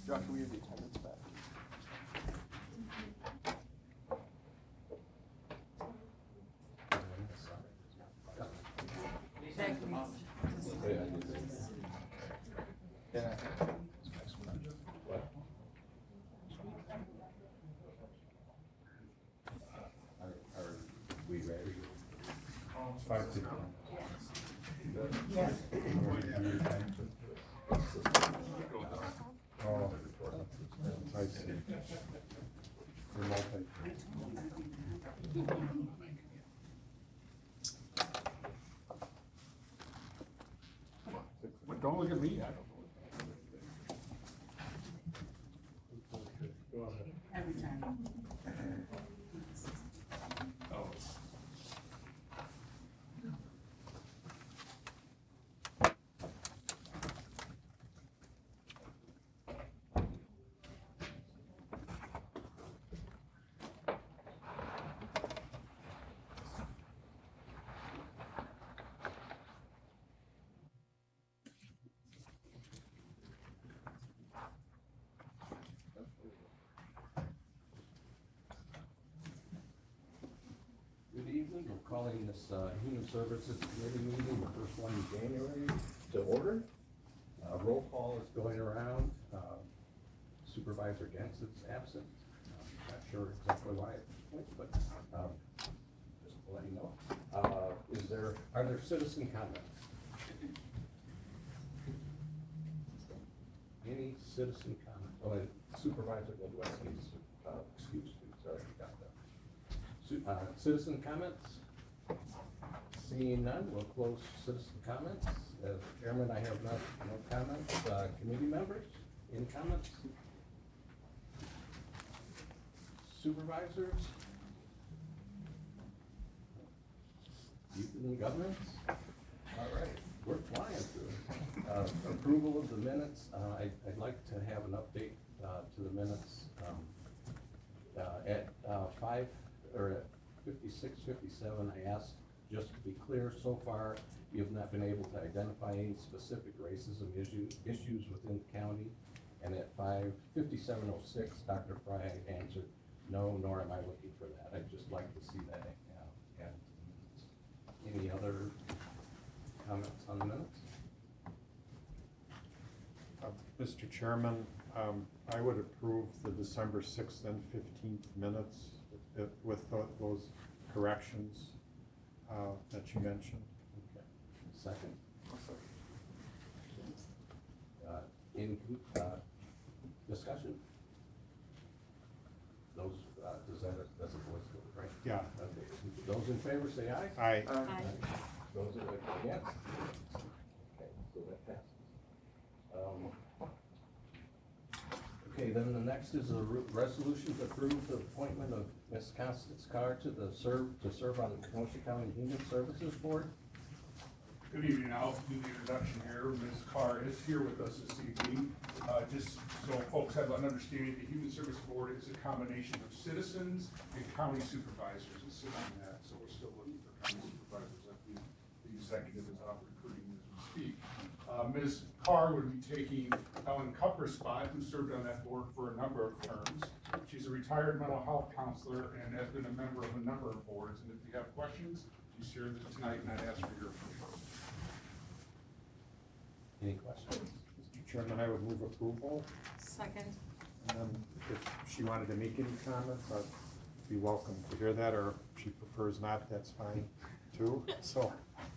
Josh, can we have the attendance back? Yeah. Are we ready? 5:50. Yes. Oh, I see. Remote. But don't look at me, I don't know. Every time. Good evening, we're calling this Human Services Committee meeting, the first one in January, to order. Roll call is going around. Supervisor Gens is absent. Not sure exactly why at this point, but just to let you know. Are there citizen comments? Any citizen comments? Oh, and Supervisor Godleski's excuse me, sorry, got that. Citizen comments? Seeing none, we'll close citizen comments. As chairman, I have no comments. Committee members, any comments? Supervisors? Youth and governments? All right, we're flying through it. Approval of the minutes. I'd like to have an update to the minutes. At 56, 57, I asked, just to be clear, so far you have not been able to identify any specific racism issues within the county. And at 57:06, Dr. Fry answered, no, nor am I looking for that. I'd just like to see that. Any other comments on the minutes? Mr. Chairman, I would approve the December 6th and 15th minutes with those corrections that you mentioned. Okay. Second. Any discussion? Those, that's a voice vote, right? Yeah. Okay. Those in favor say aye. Aye. Those against? Okay, so that passes. Okay, then the next is a resolution to approve the appointment of Ms. Constance Carr to serve on the Kenosha County Human Services Board. Good evening. I'll do the introduction here. Ms. Carr is here with us this evening. Just so folks have an understanding, the Human Service Board is a combination of citizens and county supervisors that sit on that. So we're still looking for county supervisors. The executive is out recruiting as we speak. Ms. Carr would be taking Ellen Kupper's spot, who served on that board for a number of terms. She's a retired mental health counselor and has been a member of a number of boards. And if you have questions, she's here tonight, and I'd ask for your approval. Any questions? Mr. Chairman, I would move approval. Second. And then if she wanted to make any comments, I'd be welcome to hear that, or if she prefers not, that's fine too. So.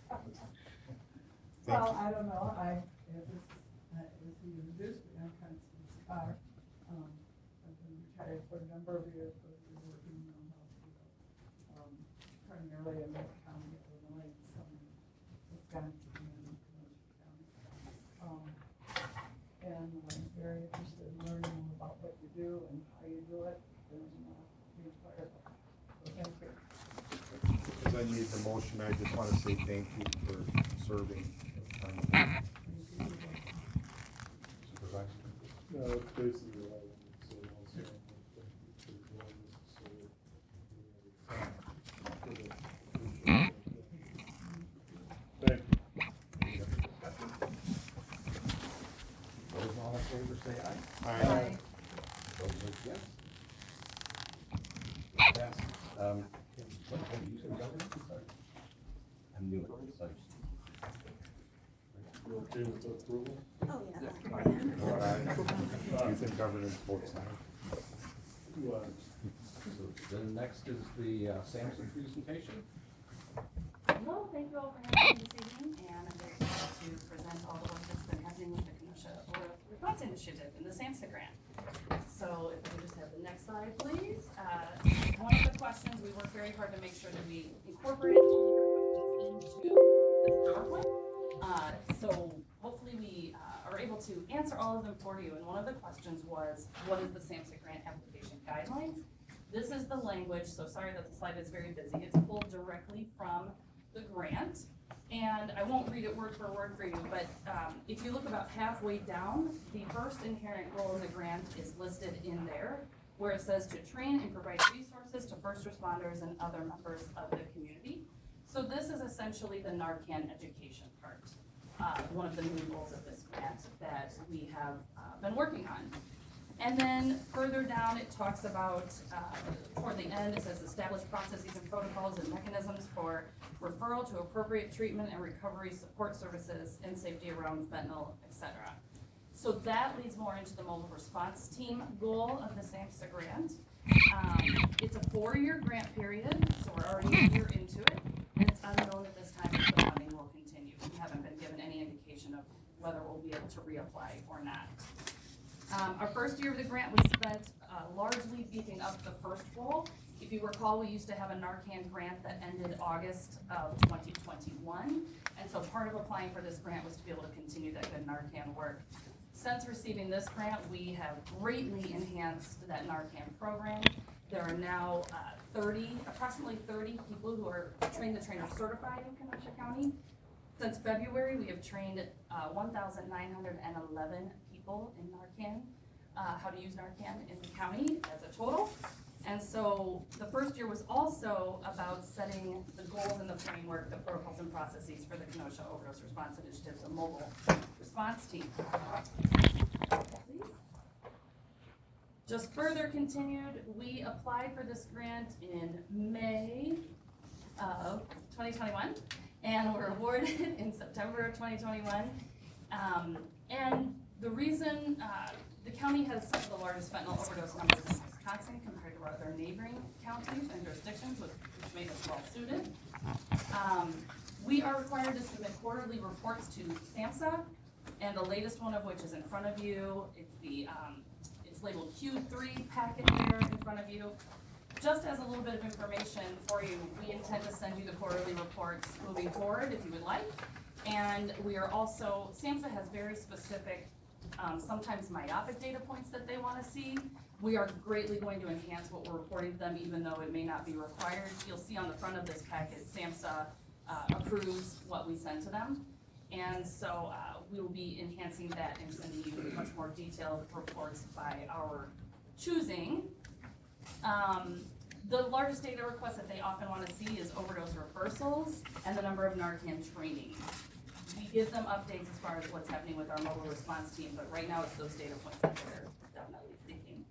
Well, I don't know, as he introduced me, I'm Constance Carr. I've been retired for a number of years, but I've been working in the health field, primarily in Lake County, Illinois, some in Wisconsin, and Kenosha County. And I'm very interested in learning more about what you do and how you do it, and be part of it. So thank you. As I need the motion, I just want to say thank you for serving. Supervisor? No, it's basically what I would say also. Thank you. Those all in favor say aye. Aye. Those against? Pass. What are you using governance? Sorry. I'm new at this, sorry. You okay with the approval? Oh, yeah. You think governance votes aye? Well, So then next is the Sampson presentation. Hello, thank you all for having me this evening, and I'm very excited to present all the work that's been happening with the Kenosha Overdose Response Initiative and the SAMHSA grant. So if we could just have the next slide, please. One of the questions, we worked very hard to make sure that we incorporated all of your questions into this PowerPoint. So hopefully we are able to answer all of them for you. And one of the questions was, what is the SAMHSA grant application guidelines? This is the language, so sorry that the slide is very busy. It's pulled directly from the grant. And I won't read it word for word for you, but if you look about halfway down, the first inherent role in the grant is listed in there, where it says to train and provide resources to first responders and other members of the community. So this is essentially the Narcan education part, one of the main goals of this grant that we have been working on. And then further down, it talks about, toward the end, it says establish processes and protocols and mechanisms for referral to appropriate treatment and recovery support services and safety around fentanyl, etc. So that leads more into the mobile response team goal of the SAMHSA grant. It's a 4-year grant period, so we're already a year into it, and it's unknown at this time if the funding will continue. We haven't been given any indication of whether we'll be able to reapply or not. Our first year of the grant was spent largely beefing up the first goal. If you recall, we used to have a Narcan grant that ended August of 2021. And so part of applying for this grant was to be able to continue that good Narcan work. Since receiving this grant, we have greatly enhanced that Narcan program. There are now approximately 30 people who are trained the trainer certified in Kenosha County. Since February, we have trained 1,911 people in Narcan, how to use Narcan in the county as a total. And so the first year was also about setting the goals and the framework, the protocols and processes for the Kenosha Overdose Response Initiative, the mobile response team. Please. Just further continued, we applied for this grant in May of 2021 and were awarded in September of 2021. And the reason the county has some of the largest fentanyl overdose numbers in Wisconsin compared to other neighboring counties and jurisdictions, which made us well suited. We are required to submit quarterly reports to SAMHSA, and the latest one of which is in front of you. It's it's labeled Q3 packet here in front of you. Just as a little bit of information for you, we intend to send you the quarterly reports moving forward if you would like. And we are also, SAMHSA has very specific, sometimes myopic data points that they want to see. We are greatly going to enhance what we're reporting to them, even though it may not be required. You'll see on the front of this packet, SAMHSA approves what we send to them. And so we will be enhancing that and sending you much more detailed reports by our choosing. The largest data request that they often want to see is overdose reversals and the number of Narcan trainings. We give them updates as far as what's happening with our mobile response team, but right now it's those data points that they're definitely seeking.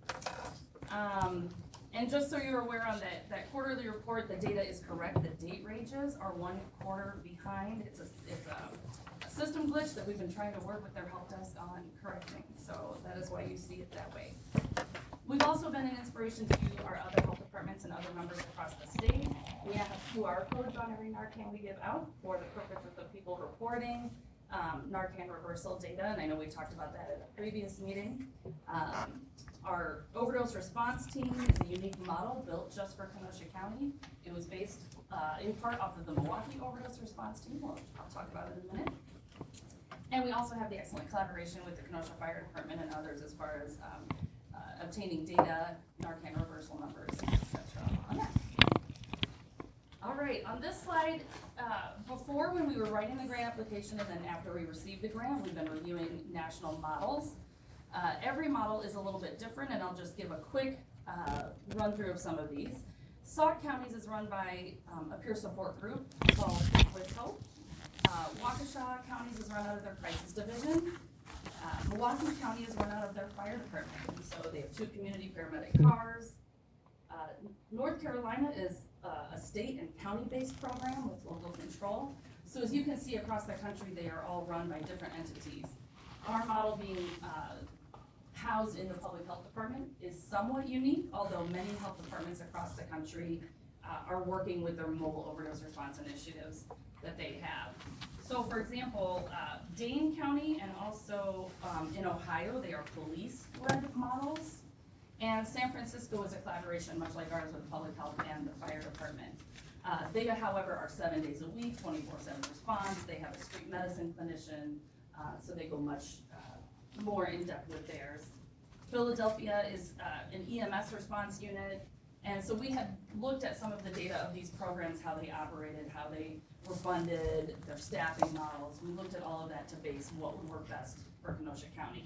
And just so you're aware on that quarterly report, the data is correct. The date ranges are 1 quarter behind. It's a system glitch that we've been trying to work with their help desk on correcting. So that is why you see it that way. We've also been an inspiration to our other health departments and other members across the state. We have QR codes on every Narcan we give out for the purpose of the people reporting Narcan reversal data, and I know we talked about that at a previous meeting. Our overdose response team is a unique model built just for Kenosha County. It was based in part off of the Milwaukee overdose response team, which I'll talk about in a minute. And we also have the excellent collaboration with the Kenosha Fire Department and others as far as obtaining data, Narcan reversal numbers, etc. on that. All right, on this slide, before when we were writing the grant application and then after we received the grant, we've been reviewing national models. Every model is a little bit different, and I'll just give a quick run through of some of these. Sauk Counties is run by a peer support group called With Hope. Waukesha Counties is run out of their crisis division. Milwaukee County is run out of their fire department, and so they have 2 community paramedic cars. North Carolina is a state and county-based program with local control. So as you can see across the country, they are all run by different entities. Our model being housed in the public health department is somewhat unique, although many health departments across the country are working with their mobile overdose response initiatives that they have. So for example, Dane County and also in Ohio, they are police-led models. And San Francisco is a collaboration much like ours with public health and the fire department. They, however, are 7 days a week, 24/7 response. They have a street medicine clinician, so they go much more in depth with theirs. Philadelphia is an EMS response unit. And so we had looked at some of the data of these programs, how they operated, how they were funded, their staffing models. We looked at all of that to base what would work best for Kenosha County.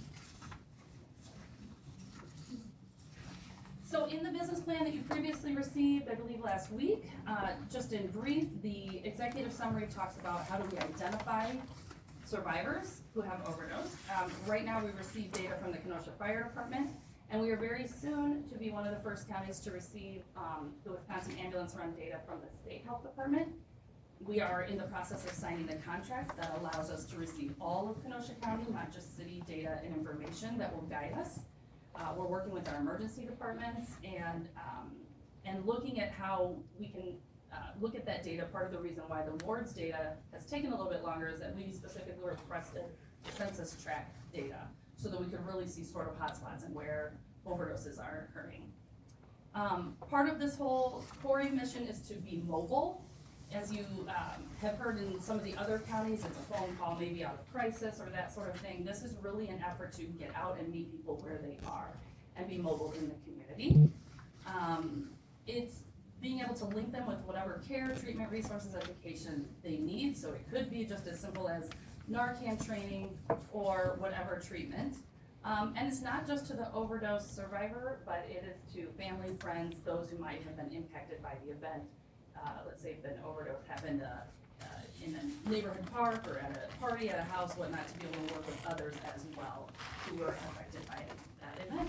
So in the business plan that you previously received, I believe last week, just in brief, the executive summary talks about how do we identify survivors who have overdosed. Right now we receive data from the Kenosha Fire Department, and we are very soon to be one of the first counties to receive the Wisconsin Ambulance Run data from the State Health Department. We are in the process of signing the contract that allows us to receive all of Kenosha County, not just city data and information that will guide us. We're working with our emergency departments and looking at how we can look at that data. Part of the reason why the wards data has taken a little bit longer is that we specifically requested census tract data so that we could really see sort of hotspots and where overdoses are occurring. Part of this whole Corey mission is to be mobile. As you have heard in some of the other counties, it's a phone call maybe out of crisis or that sort of thing. This is really an effort to get out and meet people where they are and be mobile in the community. It's being able to link them with whatever care, treatment, resources, education they need. So it could be just as simple as Narcan training or whatever treatment. And it's not just to the overdose survivor, but it is to family, friends, those who might have been impacted by the event. Let's say if an overdose happened in a neighborhood park or at a party, at a house, whatnot, to be able to work with others as well who were affected by that event.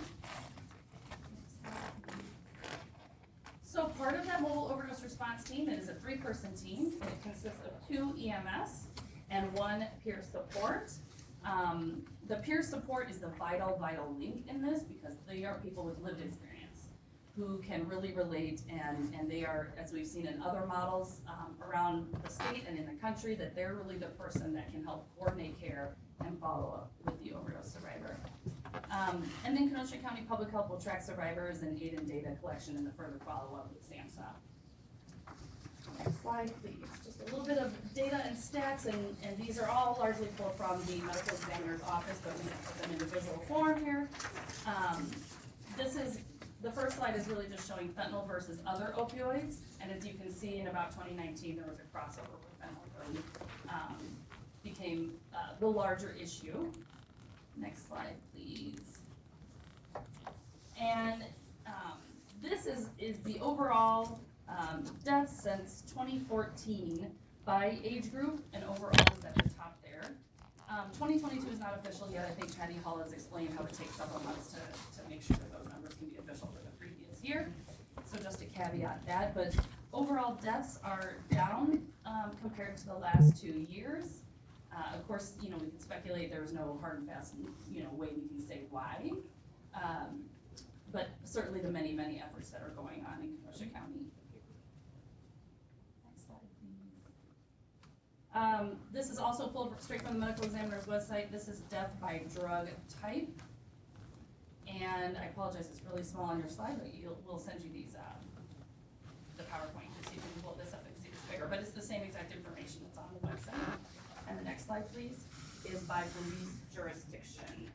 So part of that mobile overdose response team, it is a 3-person team. It consists of 2 EMS and 1 peer support. The peer support is the vital link in this because they are people with lived experience who can really relate, and they are, as we've seen in other models around the state and in the country, that they're really the person that can help coordinate care and follow up with the overdose survivor. And then Kenosha County Public Health will track survivors and aid in data collection and the further follow-up with SAMHSA. Next slide, please. Just a little bit of data and stats, and these are all largely pulled from the medical examiner's office, but we put them in visual form here. The first slide is really just showing fentanyl versus other opioids, and as you can see, in about 2019, there was a crossover where fentanyl really became the larger issue. Next slide, please. And this is the overall deaths since 2014 by age group, and overall is at the top there. 2022 is not official yet. I think Patty Hall has explained how it takes several months to make sure that those numbers can be official for the previous year. So just to caveat that, but overall deaths are down compared to the last 2 years. Of course, we can speculate. There's no hard and fast, way we can say why. But certainly the many efforts that are going on in Kenosha County. Next slide, please. This is also pulled straight from the medical examiner's website. This is death by drug type. And I apologize, it's really small on your slide, but we'll send you these, the PowerPoint, just so you can pull this up and see it's bigger. But it's the same exact information that's on the website. And the next slide, please, is by police jurisdiction.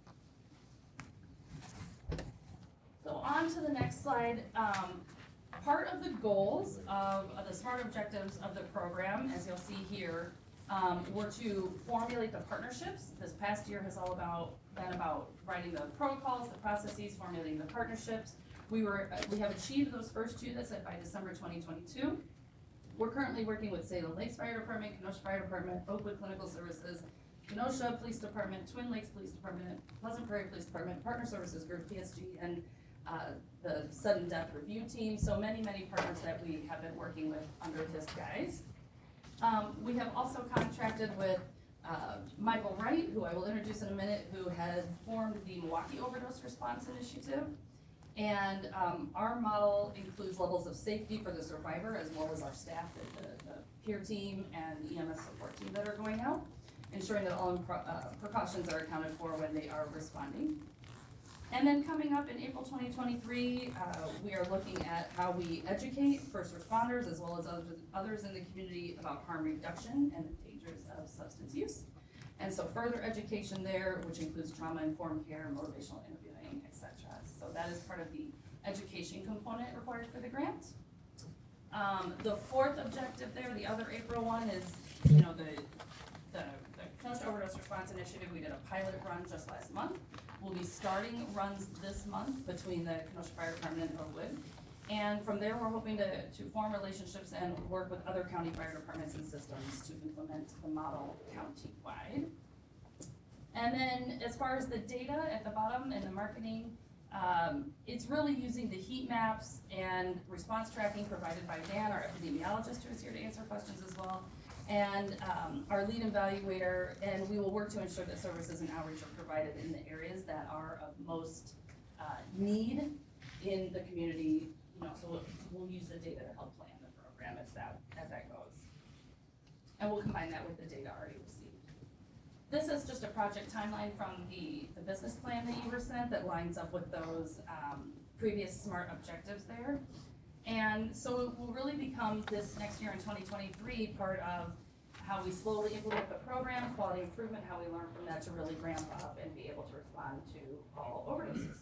So on to the next slide. Part of the goals of the SMART objectives of the program, as you'll see here, were to formulate the partnerships. This past year has all been about writing the protocols, the processes, formulating the partnerships. We have achieved those first 2 that said by December 2022. We're currently working with Salem Lakes Fire Department, Kenosha Fire Department, Oakwood Clinical Services, Kenosha Police Department, Twin Lakes Police Department, Pleasant Prairie Police Department, Partner Services Group, PSG, and the Sudden Death Review Team. So many partners that we have been working with under his guise. We have also contracted with Michael Wright, who I will introduce in a minute, who has formed the Milwaukee Overdose Response Initiative. And our model includes levels of safety for the survivor as well as our staff, the peer team and EMS support team that are going out, ensuring that all precautions are accounted for when they are responding. And then coming up in April 2023, we are looking at how we educate first responders as well as others in the community about harm reduction and the dangers of substance use. And so further education there, which includes trauma-informed care, motivational interviewing, etc. So that is part of the education component required for the grant. The fourth objective there, the other April one, is the Kenosha Overdose Response Initiative. We did a pilot run just last month. We'll be starting runs this month between the Kenosha Fire Department and Oakwood. And from there, we're hoping to form relationships and work with other county fire departments and systems to implement the model county-wide. And then as far as the data at the bottom and the marketing, it's really using the heat maps and response tracking provided by Dan, our epidemiologist, who is here to answer questions as well, and our lead evaluator, and we will work to ensure that services and outreach are provided in the areas that are of most need in the community. So we'll use the data to help plan the program as that goes. And we'll combine that with the data already received. This is just a project timeline from the business plan that you were sent that lines up with those previous SMART objectives there. And so it will really become this next year in 2023 part of how we slowly implement the program, quality improvement, how we learn from that to really ramp up and be able to respond to all overdoses.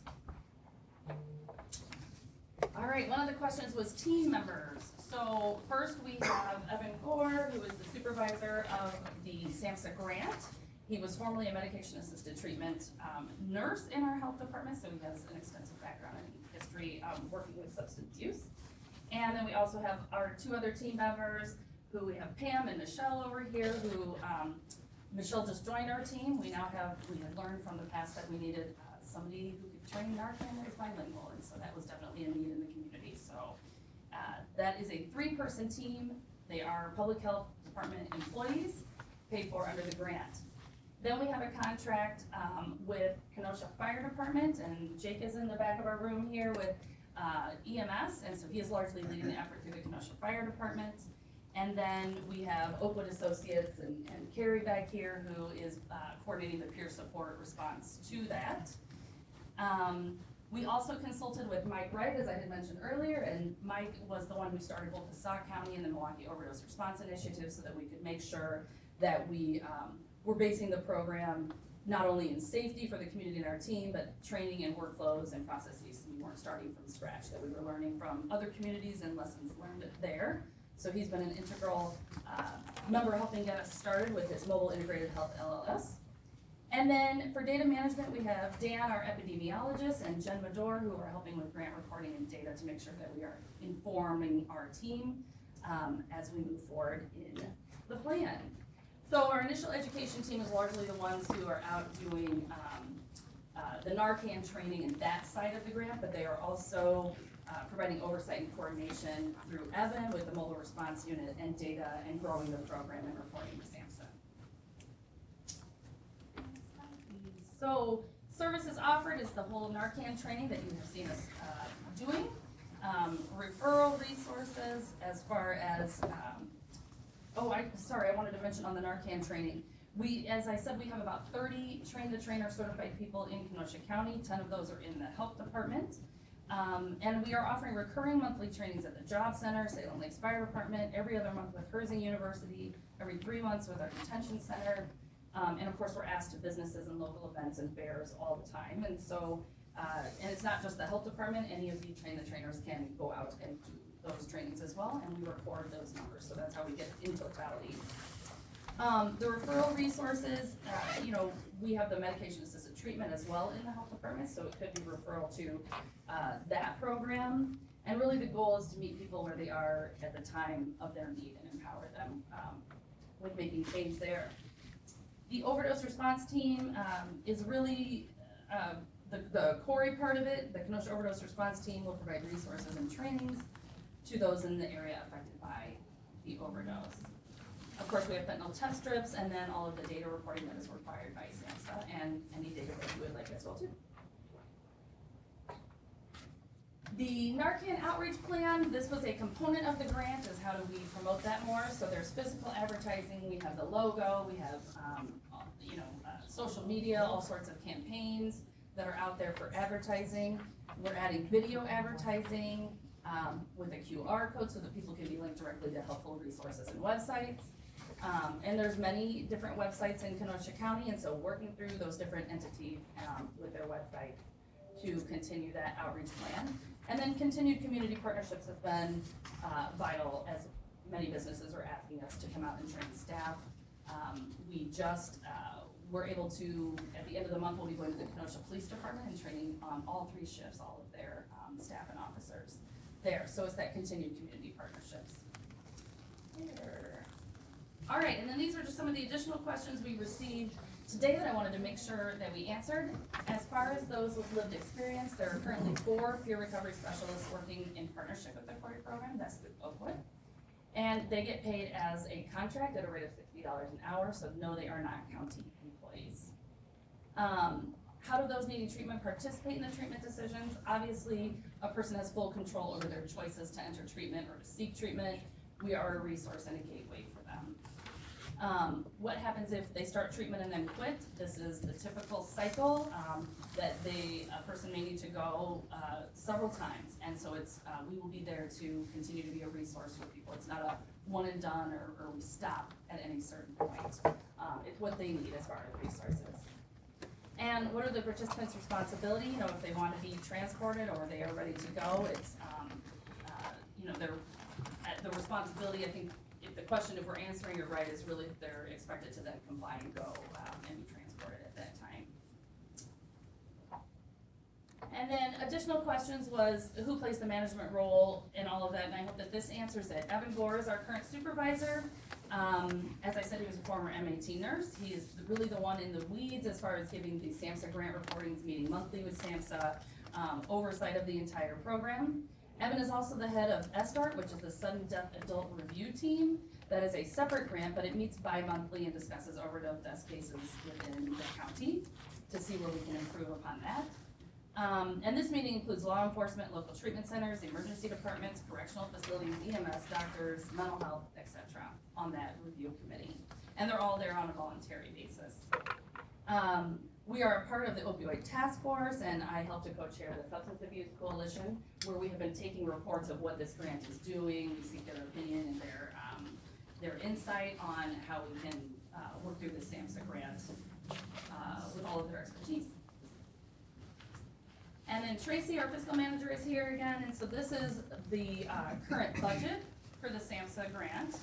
All right, one of the questions was team members. So first we have Evan Gore, who is the supervisor of the SAMHSA grant. He was formerly a medication-assisted treatment nurse in our health department, so he has an extensive background and history working with substance use. And then we also have our two other team members, who we have Pam and Michelle over here, who Michelle just joined our team. We had learned from the past that we needed somebody who could train Narcan that is bilingual, and so that was definitely a need in the community. So that is a 3-person team. They are public health department employees paid for under the grant. Then we have a contract with Kenosha Fire Department, and Jake is in the back of our room here with EMS, and so he is largely leading the effort through the Kenosha Fire Department. And then we have Oakwood Associates and Carrie back here, who is coordinating the peer support response to that. We also consulted with Mike Wright, as I had mentioned earlier, and Mike was the one who started both the Sauk County and the Milwaukee Overdose Response Initiative so that we could make sure that we were basing the program not only in safety for the community and our team, but training and workflows and processes. We weren't starting from scratch, that we were learning from other communities and lessons learned there. So he's been an integral member helping get us started with his Mobile Integrated Health LLS. And then for data management, we have Dan, our epidemiologist, and Jen Medor, who are helping with grant reporting and data to make sure that we are informing our team as we move forward in the plan. So our initial education team is largely the ones who are out doing the Narcan training and that side of the grant, but they are also providing oversight and coordination through Evan with the mobile response unit and data and growing the program and reporting to SAMHSA. So services offered is the whole Narcan training that you have seen us doing. Referral resources as far as, I wanted to mention on the Narcan training. As I said, we have about 30 train-the-trainer certified people in Kenosha County. 10 of those are in the health department. And we are offering recurring monthly trainings at the Job Center, Salem Lakes Fire Department, every other month with Herzing University, every 3 months with our detention center. And of course, we're asked to businesses and local events and fairs all the time. And so, and it's not just the health department, any of the trainers can go out and do those trainings as well, and we record those numbers. So that's how we get in totality. The referral resources, we have the medication-assisted treatment as well in the health department, so it could be referral to that program. And really the goal is to meet people where they are at the time of their need and empower them with making change there. The overdose response team is really the Corey part of it. The Kenosha Overdose Response Team will provide resources and trainings to those in the area affected by the overdose. Of course, we have fentanyl test strips and then all of the data reporting that is required by SAMHSA and any data that you would like as well too. The Narcan outreach plan, this was a component of the grant, is how do we promote that more? So there's physical advertising, we have the logo, we have, social media, all sorts of campaigns that are out there for advertising. We're adding video advertising with a QR code so that people can be linked directly to helpful resources and websites. And there's many different websites in Kenosha County, and so working through those different entities with their website to continue that outreach plan. And then continued community partnerships have been vital, as many businesses are asking us to come out and train staff. We just were able to, at the end of the month, we'll be going to the Kenosha Police Department and training on all 3 shifts, all of their staff and officers there. So it's that continued community partnerships. There. All right, and then these are just some of the additional questions we received today that I wanted to make sure that we answered. As far as those with lived experience, there are currently 4 peer recovery specialists working in partnership with the Corey program, that's through Oakwood. And they get paid as a contract at a rate of $60 an hour, so no, they are not county employees. How do those needing treatment participate in the treatment decisions? Obviously, a person has full control over their choices to enter treatment or to seek treatment. We are a resource and a gateway for them. What happens if they start treatment and then quit? This is the typical cycle that a person may need to go several times, and so it's we will be there to continue to be a resource for people. It's not a one and done or we stop at any certain point. It's what they need as far as resources. And what are the participants' responsibility? You know, if they want to be transported or they are ready to go, it's the responsibility. I think the question, if we're answering it right, is really they're expected to then comply and go and be transported at that time. And then additional questions was who plays the management role in all of that, and I hope that this answers it. Evan Gore is our current supervisor. As I said, he was a former MAT nurse. He is really the one in the weeds as far as giving the SAMHSA grant reportings, meeting monthly with SAMHSA, oversight of the entire program. Evan is also the head of SDART, which is the Sudden Death Adult Review Team. That is a separate grant, but it meets bi-monthly and discusses overdose death cases within the county to see where we can improve upon that. And this meeting includes law enforcement, local treatment centers, emergency departments, correctional facilities, EMS, doctors, mental health, etc. on that review committee. And they're all there on a voluntary basis. We are a part of the opioid task force, and I help to co-chair the Substance Abuse Coalition, where we have been taking reports of what this grant is doing. We seek their opinion and their insight on how we can work through the SAMHSA grant with all of their expertise. And then Tracy, our fiscal manager, is here again, and so this is the current budget for the SAMHSA grant.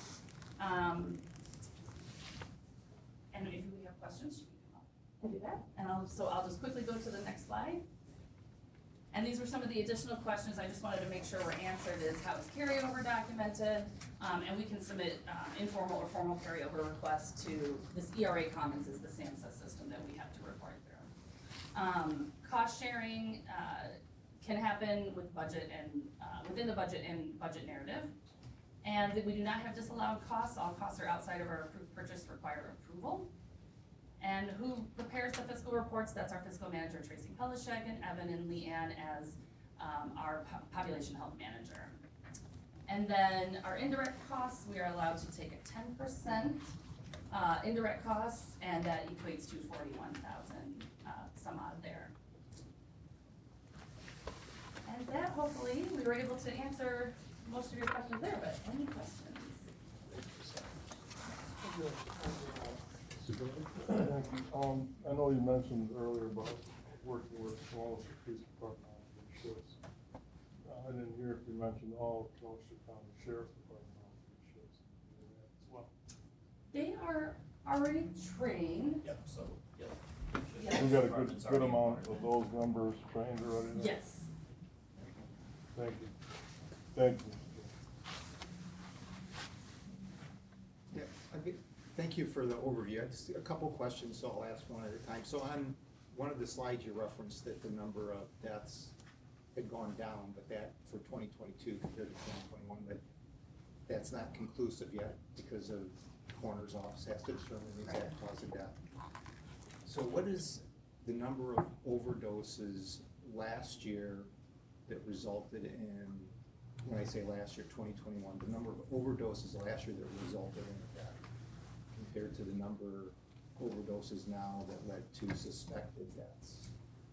And if we have questions, can do that. And I'll just quickly go to the next slide. And these were some of the additional questions I just wanted to make sure were answered, is how is carryover documented? And we can submit informal or formal carryover requests to this ERA Commons is the SAMHSA system that we have to report through. Cost sharing can happen with budget and within the budget and budget narrative. And we do not have disallowed costs. All costs are outside of our approved purchase require approval. And who prepares the fiscal reports? That's our fiscal manager, Tracy Pelishek, and Evan and Leanne as our population health manager. And then our indirect costs, we are allowed to take a 10% indirect costs, and that equates to 41,000 some odd there. And that, hopefully, we were able to answer most of your questions there, but any questions? Thank you. I know you mentioned earlier about working with Kenosha Police Department on these shifts. I didn't hear if you mentioned all Kenosha County Sheriff's Department on these shifts as well. They are already trained. Yep, so, yep. Yes. We got a good amount of those members trained already now? Yes. Thank you. Thank you. Yeah, thank thank you for the overview. Just a couple questions, so I'll ask one at a time. So on one of the slides, you referenced that the number of deaths had gone down, but that for 2022 compared to 2021, but that's not conclusive yet because of coroner's office has to determine the exact cause of death. So what is the number of overdoses last year that resulted in, when I say last year, 2021, the number of overdoses last year that resulted in a death compared to the number of overdoses now that led to suspected deaths?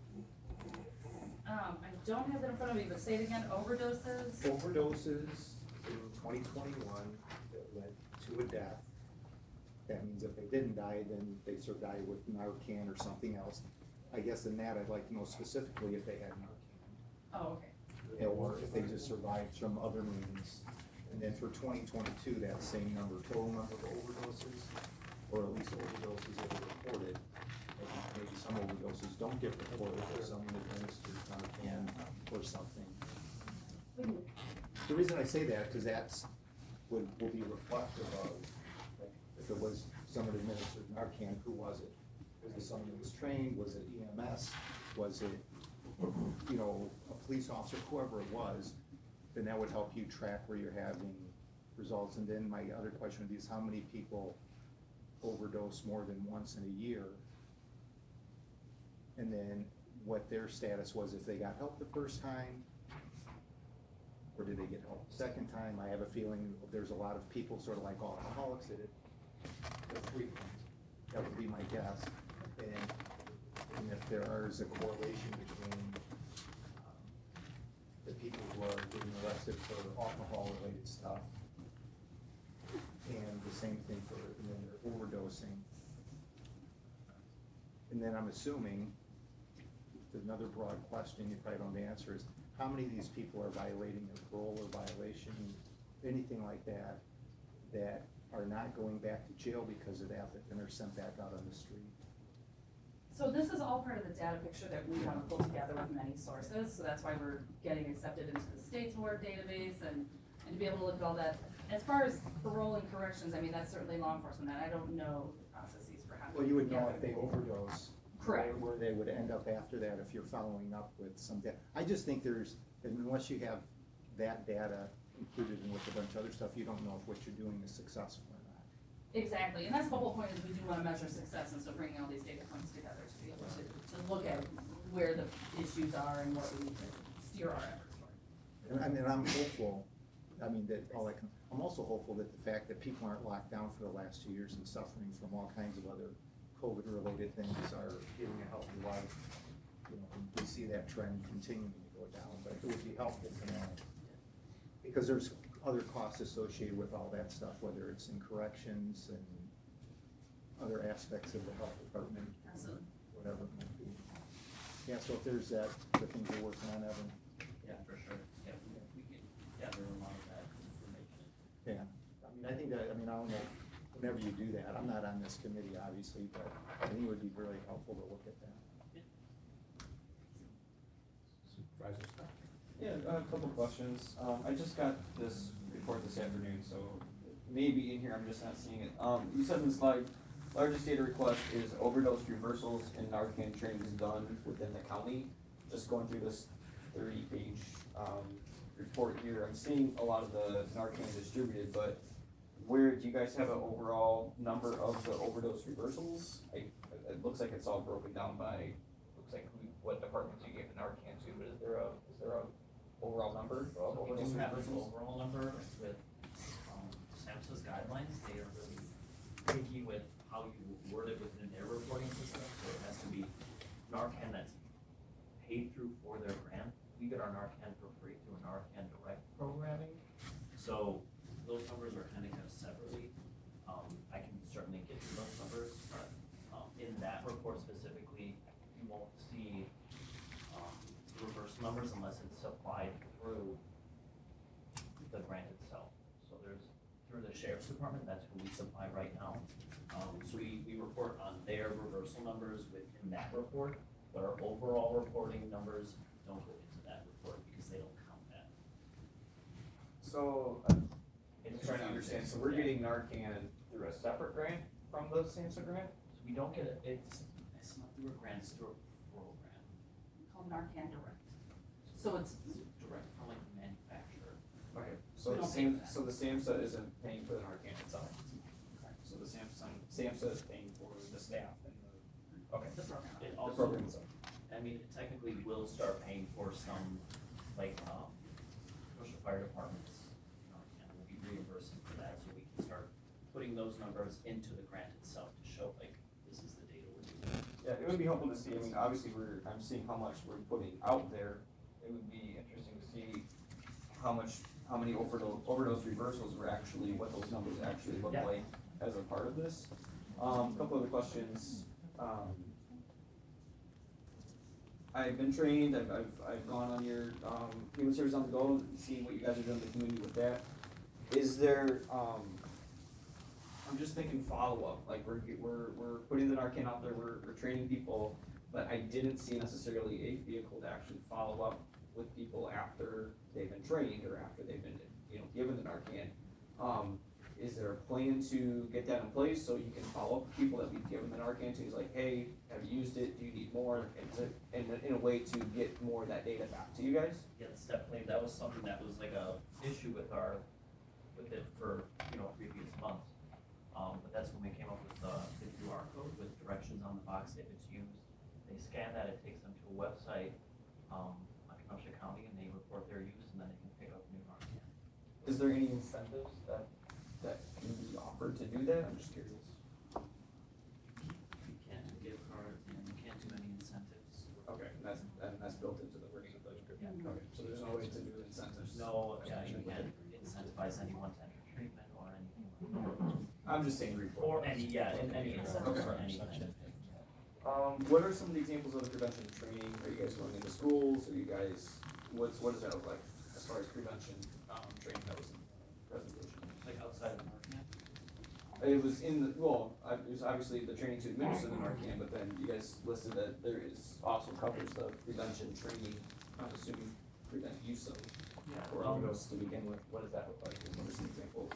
I don't have that in front of me, but say it again, overdoses? Overdoses in 2021 that led to a death. That means if they didn't die, then they sort of died with Narcan or something else. I guess in that, I'd like to know specifically if they had Narcan. Oh, okay. Or if they just survived from other means. And then for 2022, that same number, total number of overdoses, or at least overdoses that were reported. Maybe some overdoses don't get reported, or someone administered Narcan or something. The reason I say that, because that's, will be reflective of, like, if it was someone administered Narcan, who was it? Was it someone who was trained? Was it EMS? Was it, you know, a police officer, whoever it was? Then that would help you track where you're having results. And then my other question would be is how many people overdose more than once in a year? And then what their status was, if they got help the first time, or did they get help the second time? I have a feeling there's a lot of people, sort of like alcoholics, that are frequent. That would be my guess. And if there is a correlation between the people who are getting arrested for alcohol-related stuff and the same thing for when they're overdosing. And then I'm assuming, another broad question you probably don't answer is, how many of these people are violating their parole or violation, anything like that, that are not going back to jail because of that, but then are sent back out on the street? So this is all part of the data picture that we want to pull together with many sources, so that's why we're getting accepted into the state's award database and to be able to look at all that. As far as parole and corrections, I mean, that's certainly law enforcement, and I don't know the processes for how. Well, you would know if they overdose. Correct. Where they would end up after that if you're following up with some data. I just think there's, unless you have that data included in with a bunch of other stuff, you don't know if what you're doing is successful or not. Exactly, and that's the whole point, is we do want to measure success, and so bringing all these data points together to be able to look at where the issues are and what we need to steer our efforts for. And I mean, I'm hopeful, I mean, that all that, I'm also hopeful that the fact that people aren't locked down for the last 2 years and suffering from all kinds of other COVID-related things are giving a healthy life. You know, we see that trend continuing to go down, but it would be helpful to know. Because there's other costs associated with all that stuff, whether it's in corrections and other aspects of the health department, Absolutely. whatever it might be. Yeah, so if there's that, the things we're working on, Evan. Yeah, for sure. Yeah, we can gather a lot of that information. Yeah, I mean, I think that, I mean, I don't know, whenever you do that, I'm not on this committee, obviously, but I think it would be really helpful to look at that. Supervisor Scott? Yeah, a couple questions. I just got this report this afternoon, so maybe in here I'm just not seeing it. You said in the slide, largest data request is overdose reversals and Narcan trainings done within the county. Just going through this 30-page report here, I'm seeing a lot of the Narcan distributed, but where do you guys have an overall number of the overdose reversals? It looks like it's all broken down by, looks like what departments you gave the Narcan to, but is there a overall number of So we overdose do have an reversals? overall number with, SAMHSA's guidelines. They are really picky with how you word it within their reporting system, so it has to be Narcan that's paid through for their grant. We get our Narcan for free through a Narcan direct programming, so those numbers are kind of separately. I can certainly get you those numbers, but in that report specifically, you won't see reverse numbers unless it's supplied through the grant itself. So there's, through the sheriff's department, that's who we supply right now. So we report on their reversal numbers within that report, but our overall reporting numbers don't go into that report because they don't count that. So, I'm trying to understand, so we're getting Narcan through a separate grant, from the SAMHSA grant? So we don't get it's not through a grant, it's through a program. Called Narcan Direct. So it's, Direct from like the manufacturer. Okay, We so the don't pay same, for that. so the SAMHSA isn't paying for the Narcan itself? So the SAMHSA is paying for the staff and the, okay, the program. It the also, program itself. I mean, it technically will start paying for some, like, commercial fire departments, and we'll be reimbursing for that, so we can start putting those numbers into the grant itself to show, like, this is the data we're using. Yeah, it would be helpful to see, I mean, obviously I'm seeing how much we're putting out there. It would be interesting to see how many overdose reversals were actually, what those numbers actually look Yeah. like as a part of this. Couple other questions. I've been trained, I've gone on your, Human Service on the Go, seeing what you guys are doing in the community with that. Is there, I'm just thinking follow-up, like we're putting the Narcan out there, we're training people, but I didn't see necessarily a vehicle to actually follow up with people after they've been trained or after they've been, given the Narcan. Is there a plan to get that in place so you can follow up with people that we've given the Narcan to? He's like, hey, have you used it? Do you need more? And in a way to get more of that data back to you guys? Yeah, that's definitely, that was something that was like a issue with it for, previous months. But that's when we came up with the QR code with directions on the box if it's used. They scan that, it takes them to a website, on Kenosha County, and they report their use, and then they can pick up new Narcan. Is there any incentives that can be offered to do that? I'm just curious. You can't do gift cards, and you can't do any incentives. Okay, and that's built into the wording of the, Yeah. okay, so there's no way to do incentives? No, yeah, you can't incentivize anyone to enter treatment or anything like that. I'm just saying report. Or any incentives or anything. What are some of the examples of the prevention training? Are you guys going into schools? Are you guys, what does that look like as far as prevention, training that was in the presentation? Like outside of Narcan? It was in the, it was obviously the training to administer the Narcan, but then you guys listed that there is also covers the prevention training, I'm assuming prevent use of, or overdose to begin with. What does that look like? What are some examples?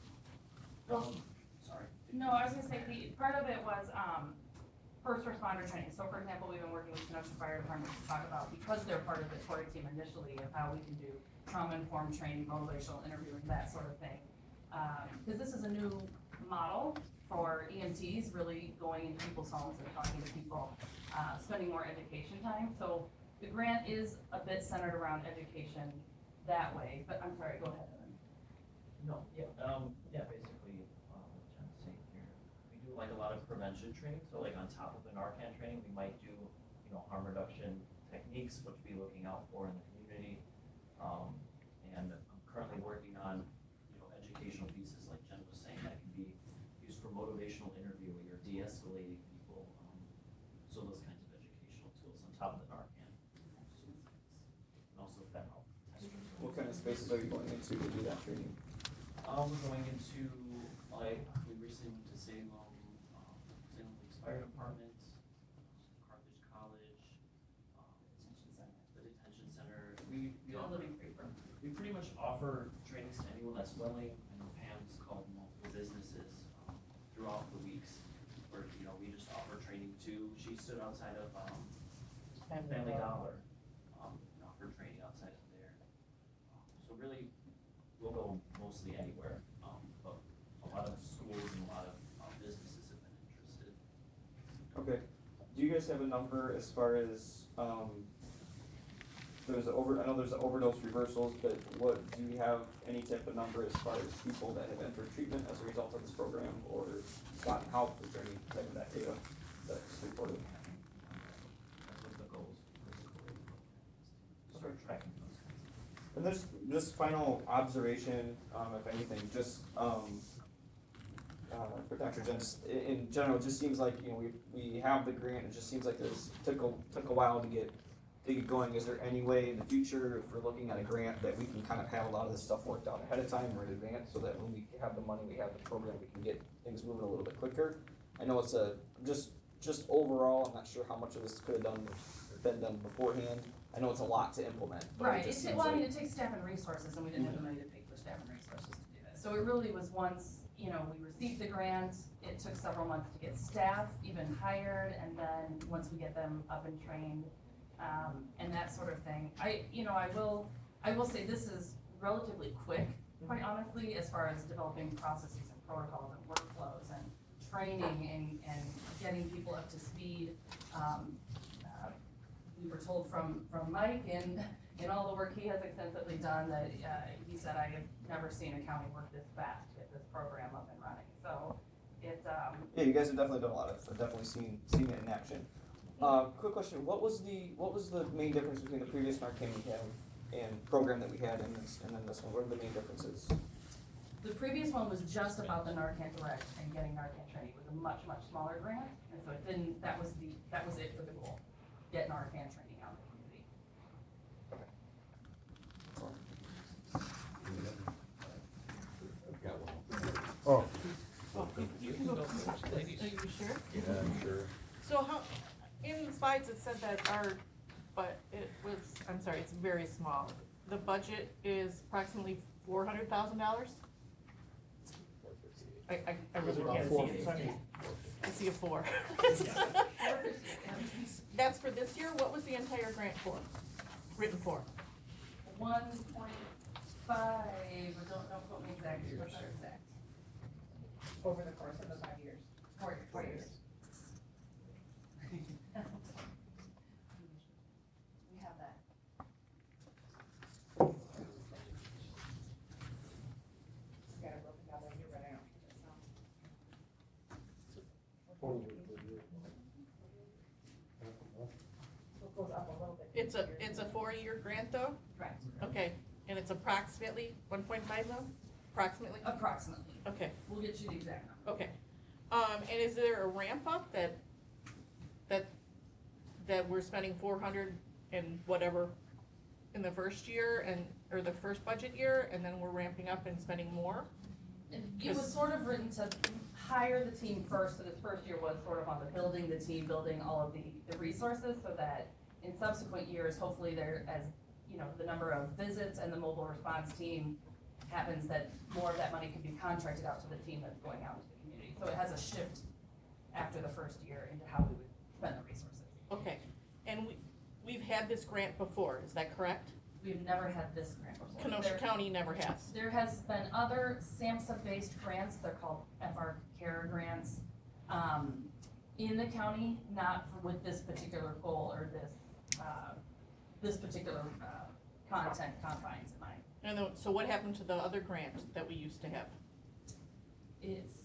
Sorry. No, I was gonna say, part of it was, first responder training. So for example, we've been working with Kenosha Fire Department to talk about, because they're part of the TORI team initially, of how we can do trauma-informed training, motivational interviewing, that sort of thing. Because this is a new model for EMTs, really going into people's homes and talking to people, spending more education time. So the grant is a bit centered around education that way, but I'm sorry, go ahead, Evan. No, basically, what I'm trying to say here, we do like a lot of prevention training, so like on top of the Narcan training, we might do, harm reduction techniques, what to be looking out for in the community. And I'm currently working on, educational pieces, like Jen was saying, that can be used for motivational interviewing or de-escalating people. So those kinds of educational tools on top of the Narcan. And also fentanyl. What kind of spaces are you going into to do that training? We're going into, like, we recently went to Salem Lakes Fire Department, Carthage College, the detention center. We All living free from. we pretty much offer trainings to anyone that's willing. I know Pam's called multiple businesses throughout the weeks, where, we just offer training to, she stood outside of Family Dollar, and offered training outside of there. So really, we'll go mostly anywhere, but a lot of schools and a lot of businesses have been interested. Okay. Do you guys have a number as far as, I know there's the overdose reversals, but do you have any type of number as far as people that have entered treatment as a result of this program or gotten help? Is there any type of that data that's reported? That's what the goals for the program is to start tracking those kinds of things. And there's just final observation, if anything, just, for Dr. Jen, just in general, it just seems like, we have the grant, it just seems like this took a while to get going. Is there any way in the future, if we're looking at a grant, that we can kind of have a lot of this stuff worked out ahead of time or in advance, so that when we have the money, we have the program, we can get things moving a little bit quicker? I know it's just overall, I'm not sure how much of this could have been done beforehand. I know it's a lot to implement, but Right, it just it seems like. takes staff and resources, and we didn't have the money to pay for staff and resources to do that. So it really was once you know, we received the grant, it took several months to get staff even hired, and then once we get them up and trained, and that sort of thing. I will say this is relatively quick, quite honestly, as far as developing processes and protocols and workflows and training and getting people up to speed. We were told from Mike and all the work he has extensively done that he said, I have never seen a county work this fast to get this program up and running. So Yeah, you guys have definitely done a lot. I've definitely seen it in action. Quick question: what was the main difference between the previous Narcan we had and program that we had and then this one? What are the main differences? the previous one was just about the Narcan Direct and getting Narcan training. It was a much smaller grant, and so it didn't. That was it for the goal. Get Narcan training out in the community. Got one. Oh, Well, you can go first, ladies. Are you sure? Yeah, I'm sure. So how, in the slides, it said that but it was, I'm sorry, it's very small. The budget is approximately $400,000? I really can't see it, sorry. I see a 4. That's for this year? What was the entire grant for, written for? 1.5. I don't know what exactly. What's our exact? Over the course of the 5 years. 4 years. We have that. Got it broken down right here, but I don't. It goes up a little bit. It's a 4-year grant though? Correct. Okay, and it's approximately 1.5 though? Approximately? Approximately. Okay, We'll get you the exact number. okay. And is there a ramp up that we're spending 400 and whatever in the first year or the first budget year, and then we're ramping up and spending more? It was sort of written to hire the team first, so this first year was sort of on the building the team, building all of the resources, so that in subsequent years, hopefully the number of visits and the mobile response team happens, that more of that money can be contracted out to the team that's going out into the community. So it has a shift after the first year into how we would spend the resources. Okay, and we've had this grant before, is that correct? We've never had this grant before. Kenosha County never has. There has been other SAMHSA-based grants, they're called FR CARE grants, in the county, not with this particular goal or this particular content confines in mind. And so what happened to the other grant that we used to have? It's.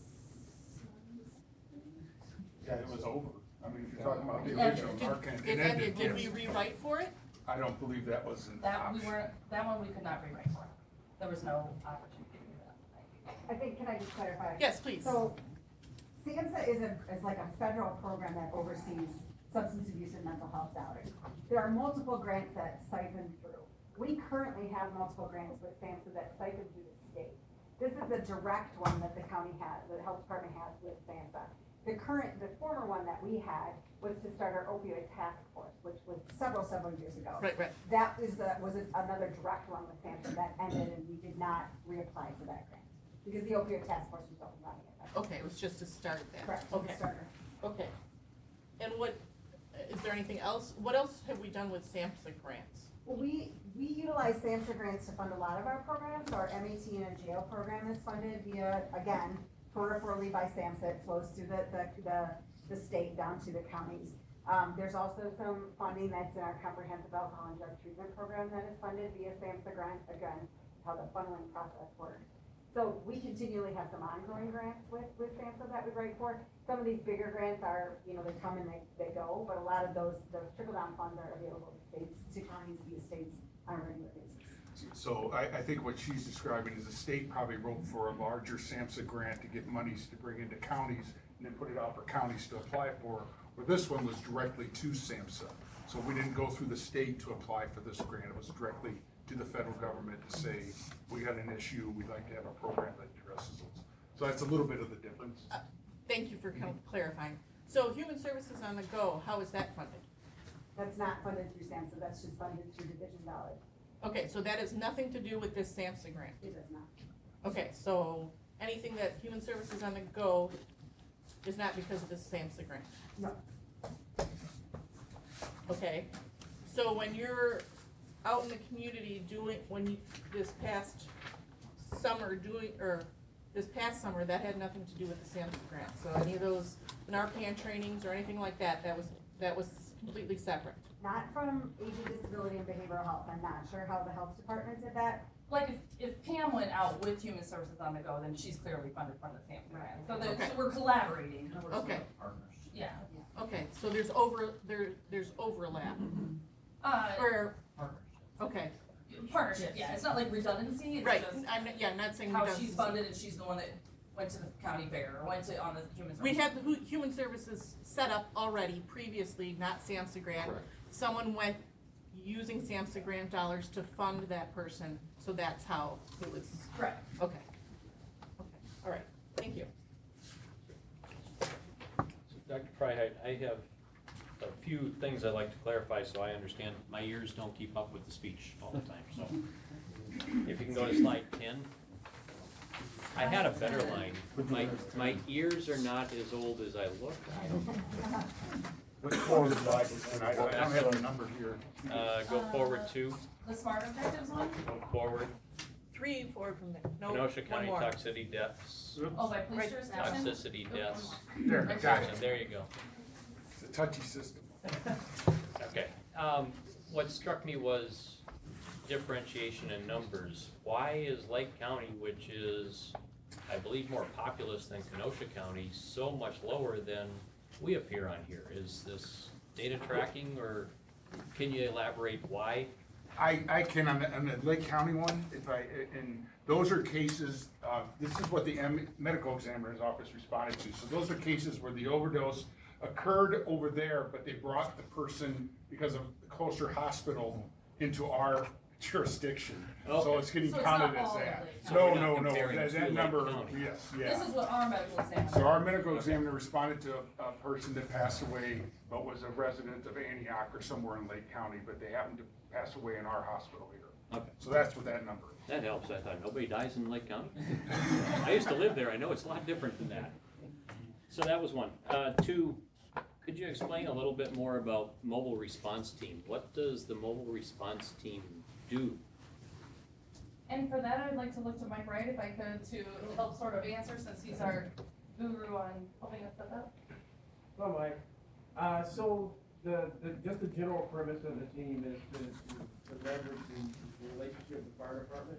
Yeah, it was over. I mean, if you're talking about the It ended. original Narcan, It ended, did we yes. rewrite for it? I don't believe that was an That option. that one we could not rewrite for. There was no opportunity to do that. I think, can I just clarify? Yes, please. So, SAMHSA is like a federal program that oversees substance abuse and mental health dollars. There are multiple grants that siphon through. We currently have multiple grants with SAMHSA that siphon through the state. This is a direct one that the county has, the health department has with SAMHSA. The former one that we had was to start our opioid task force, which was several years ago. Right. That was another direct one with SAMHSA that ended, and we did not reapply for that grant, because the opioid task force was up and running at that time. Okay, it was just to start that. Correct, as a Okay, starter. okay. And is there anything else? What else have we done with SAMHSA grants? Well, we utilize SAMHSA grants to fund a lot of our programs. Our MAT in a jail program is funded via, again, peripherally by SAMHSA. It flows through the state down to the counties. There's also some funding that's in our comprehensive alcohol and drug treatment program that is funded via SAMHSA grant, again, how the funneling process works. So we continually have some ongoing grants with SAMHSA that we write for. Some of these bigger grants are, they come and they go, but a lot of those trickle-down funds are available to states, to counties via states on a regular basis. So I think what she's describing is the state probably wrote for a larger SAMHSA grant to get monies to bring into counties and then put it out for counties to apply for. But this one was directly to SAMHSA. So we didn't go through the state to apply for this grant. It was directly to the federal government to say, we got an issue, we'd like to have a program that addresses it. So that's a little bit of the difference. Thank you for clarifying. So Human Services on the Go, how is that funded? That's not funded through SAMHSA, that's just funded through division dollars. Okay, so that has nothing to do with this SAMHSA grant? It does not. Okay, so anything that Human Services on the Go is not because of the SAMHSA grant? No. Okay, so when you're out in the community this past summer, that had nothing to do with the SAMHSA grant, so any of those Narcan trainings or anything like that, that was completely separate? Not from aging, disability, and behavioral health. I'm not sure how the health department did that. Like if Pam went out with Human Services on the Go, then she's clearly funded from the SAMHSA grant. So Okay. so we're collaborating. Okay, Yeah. okay, so there's overlap, or, okay, Partnership, yeah. It's not like redundancy, it's right, just I'm not saying how redundancy. she's funded and she's the one that went to the county fair or went to on the Human Services. We had the Human Services set up already previously, not SAMHSA grant. Correct. Someone went using SAMHSA grant dollars to fund that person, so that's how it was, Correct. okay. Okay, all right, thank you. Dr. Fryheit, I have a few things I'd like to clarify so I understand. My ears don't keep up with the speech all the time, so. If you can go to slide 10. I had a better line. My ears are not as old as I look. Which forward slide was it? I don't have the number here. Go forward 2, The SMART objectives one? go forward. 3 forward from there, no, Kenosha one County more. toxicity deaths, Oh, by police Right. jurisdiction? toxicity deaths. There, got it. There you go. It's a touchy system. Okay. What struck me was differentiation in numbers. Why is Lake County, which is, I believe, more populous than Kenosha County, so much lower than we appear on here? Is this data tracking, or can you elaborate why? I can, on the Lake County one, and those are cases, this is what the medical examiner's office responded to. So those are cases where the overdose occurred over there, but they brought the person, because of the closer hospital, into our jurisdiction. So Okay. it's getting So it's counted not as all of that. Lake So No, we're not no, comparing to that Lake number, County. yes, This yeah. is what our medical examiner. So our medical examiner responded to a person that passed away, but was a resident of Antioch or somewhere in Lake County, but they happened to pass away in our hospital here. Okay. So that's what that number is. That helps. I thought, nobody dies in Lake County? I used to live there. I know it's a lot different than that. So that was one. 2, could you explain a little bit more about mobile response team? What does the mobile response team do? And for that, I'd like to look to Mike Wright if I could to help sort of answer since he's our guru on helping us set up. Hello, Mike. So just the general premise of the team is to leverage the relationship with the fire department.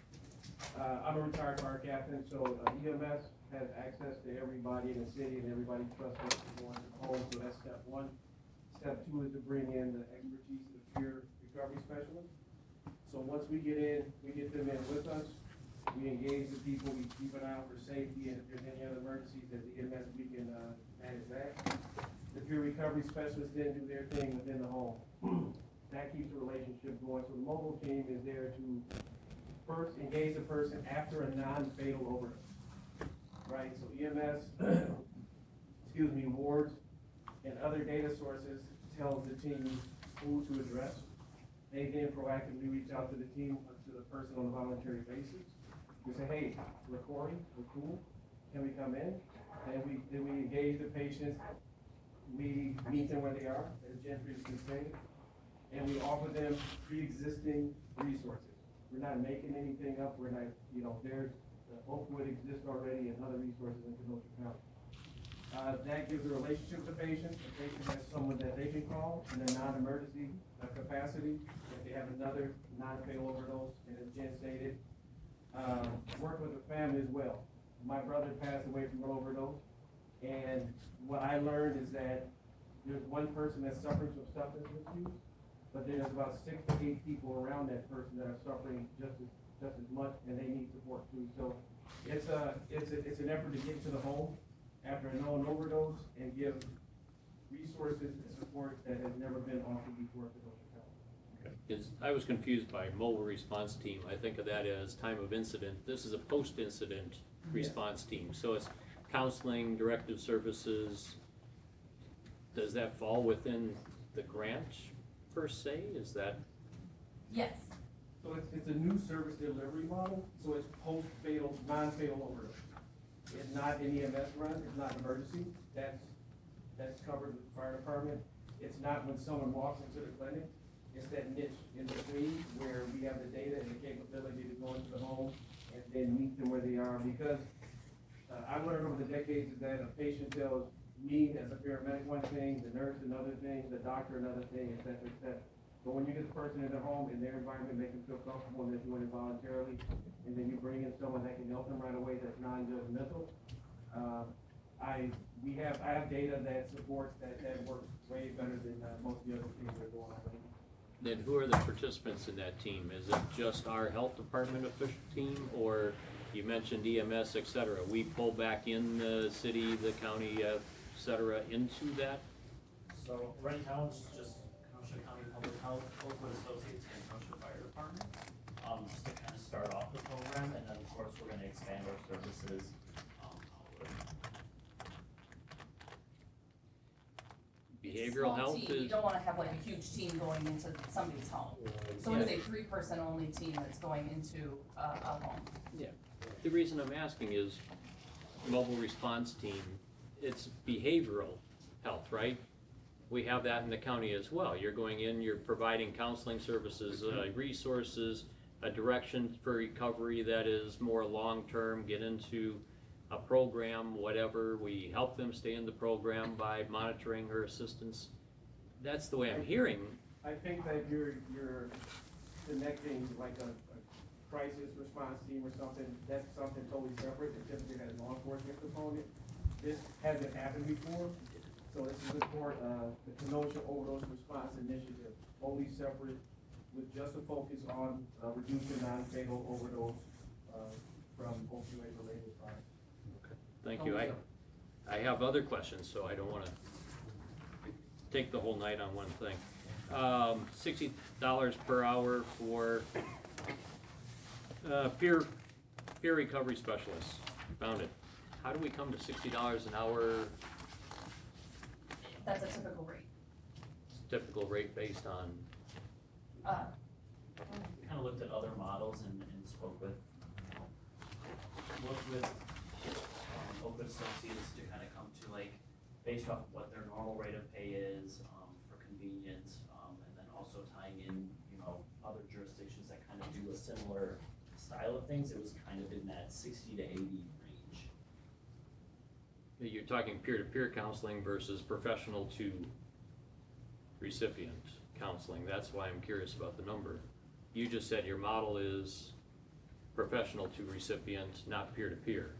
I'm a retired fire captain, so EMS has access to everybody in the city and everybody trusts us to go into the home, so that's step 1. Step 2 is to bring in the expertise of the peer recovery specialist. So once we get them in with us, we engage the people, we keep an eye out for safety, and if there's any other emergencies at the EMS, we can manage that. The peer recovery specialists then do their thing within the home. That keeps the relationship going. So the mobile team is there to first engage the person after a non-fatal overdose. Right, so EMS, wards and other data sources tells the team who to address. They then proactively reach out to the team, to the person on a voluntary basis. We say, hey, we're recording, we're cool, can we come in? And then we engage the patients, we meet them where they are, as Jen previously stated, and we offer them pre-existing resources. We're not making anything up, we're not, there's, opioid exists already and other resources in Kenosha County. That gives a relationship with the patient. The patient has someone that they can call in a non-emergency capacity. If they have another non-fatal overdose, and as Jen stated, work with the family as well. My brother passed away from an overdose, and what I learned is that there's one person that's suffering from substance misuse, but there's about 6 to 8 people around that person that are suffering just as much, and they need support too. So it's an effort to get to the home after a known overdose and give resources and support that has never been offered before to Kenosha County. Because I was confused by mobile response team. I think of that as time of incident. This is a post-incident response team. So it's counseling, directive services. Does that fall within the grant per se? Is that? Yes. So it's a new service delivery model, so it's post-fatal, non-fatal overdose. It's not an EMS run, it's not an emergency, that's covered with the fire department. It's not when someone walks into the clinic, it's that niche in between where we have the data and the capability to go into the home and then meet them where they are, because I've learned over the decades that a patient tells me as a paramedic one thing, the nurse another thing, the doctor another thing, et cetera, et cetera. But when you get the person in their home, in their environment, make them feel comfortable and they're doing it voluntarily, and then you bring in someone that can help them right away that's non-judgmental, I have data that supports that works way better than most of the other things that are going on. Then who are the participants in that team? Is it just our health department official team, or you mentioned EMS, et cetera? We pull back in the city, the county, et cetera, into that? So right now, it's just Kenosha County Public Health, Oakwood Associates, and Kenosha Fire Department. Just to kind of start off the program, and then of course, we're gonna expand our services. Behavioral Small health team. You is, don't wanna have like a huge team going into somebody's home. So it is a 3-person only team that's going into a home. yeah. The reason I'm asking is mobile response team, it's behavioral health, right? We have that in the county as well. You're going in, you're providing counseling services, resources, a direction for recovery that is more long-term, get into a program, whatever. We help them stay in the program by monitoring or assistance. That's the way I'm hearing. I think that you're connecting like a crisis response team or something, that's something totally separate, it typically has a law enforcement component. This hasn't happened before, so this is for the Kenosha Overdose Response Initiative, wholly separate, with just a focus on reducing non-fatal overdose from opioid-related products. Thank you. I have other questions, so I don't wanna take the whole night on one thing. $60 per hour for peer recovery specialists. Found it. How do we come to $60 an hour? That's a typical rate. Typical rate based on, We kind of looked at other models and spoke with, worked with Oakwood Associates to kind of come to like, based off what their normal rate of pay is for convenience, and then also tying in, other jurisdictions that kind of do a similar style of things, it was kind of in that 60 to 80 range. you're talking peer-to-peer counseling versus professional to recipient counseling. That's why I'm curious about the number. You just said your model is professional to recipient, not peer-to-peer.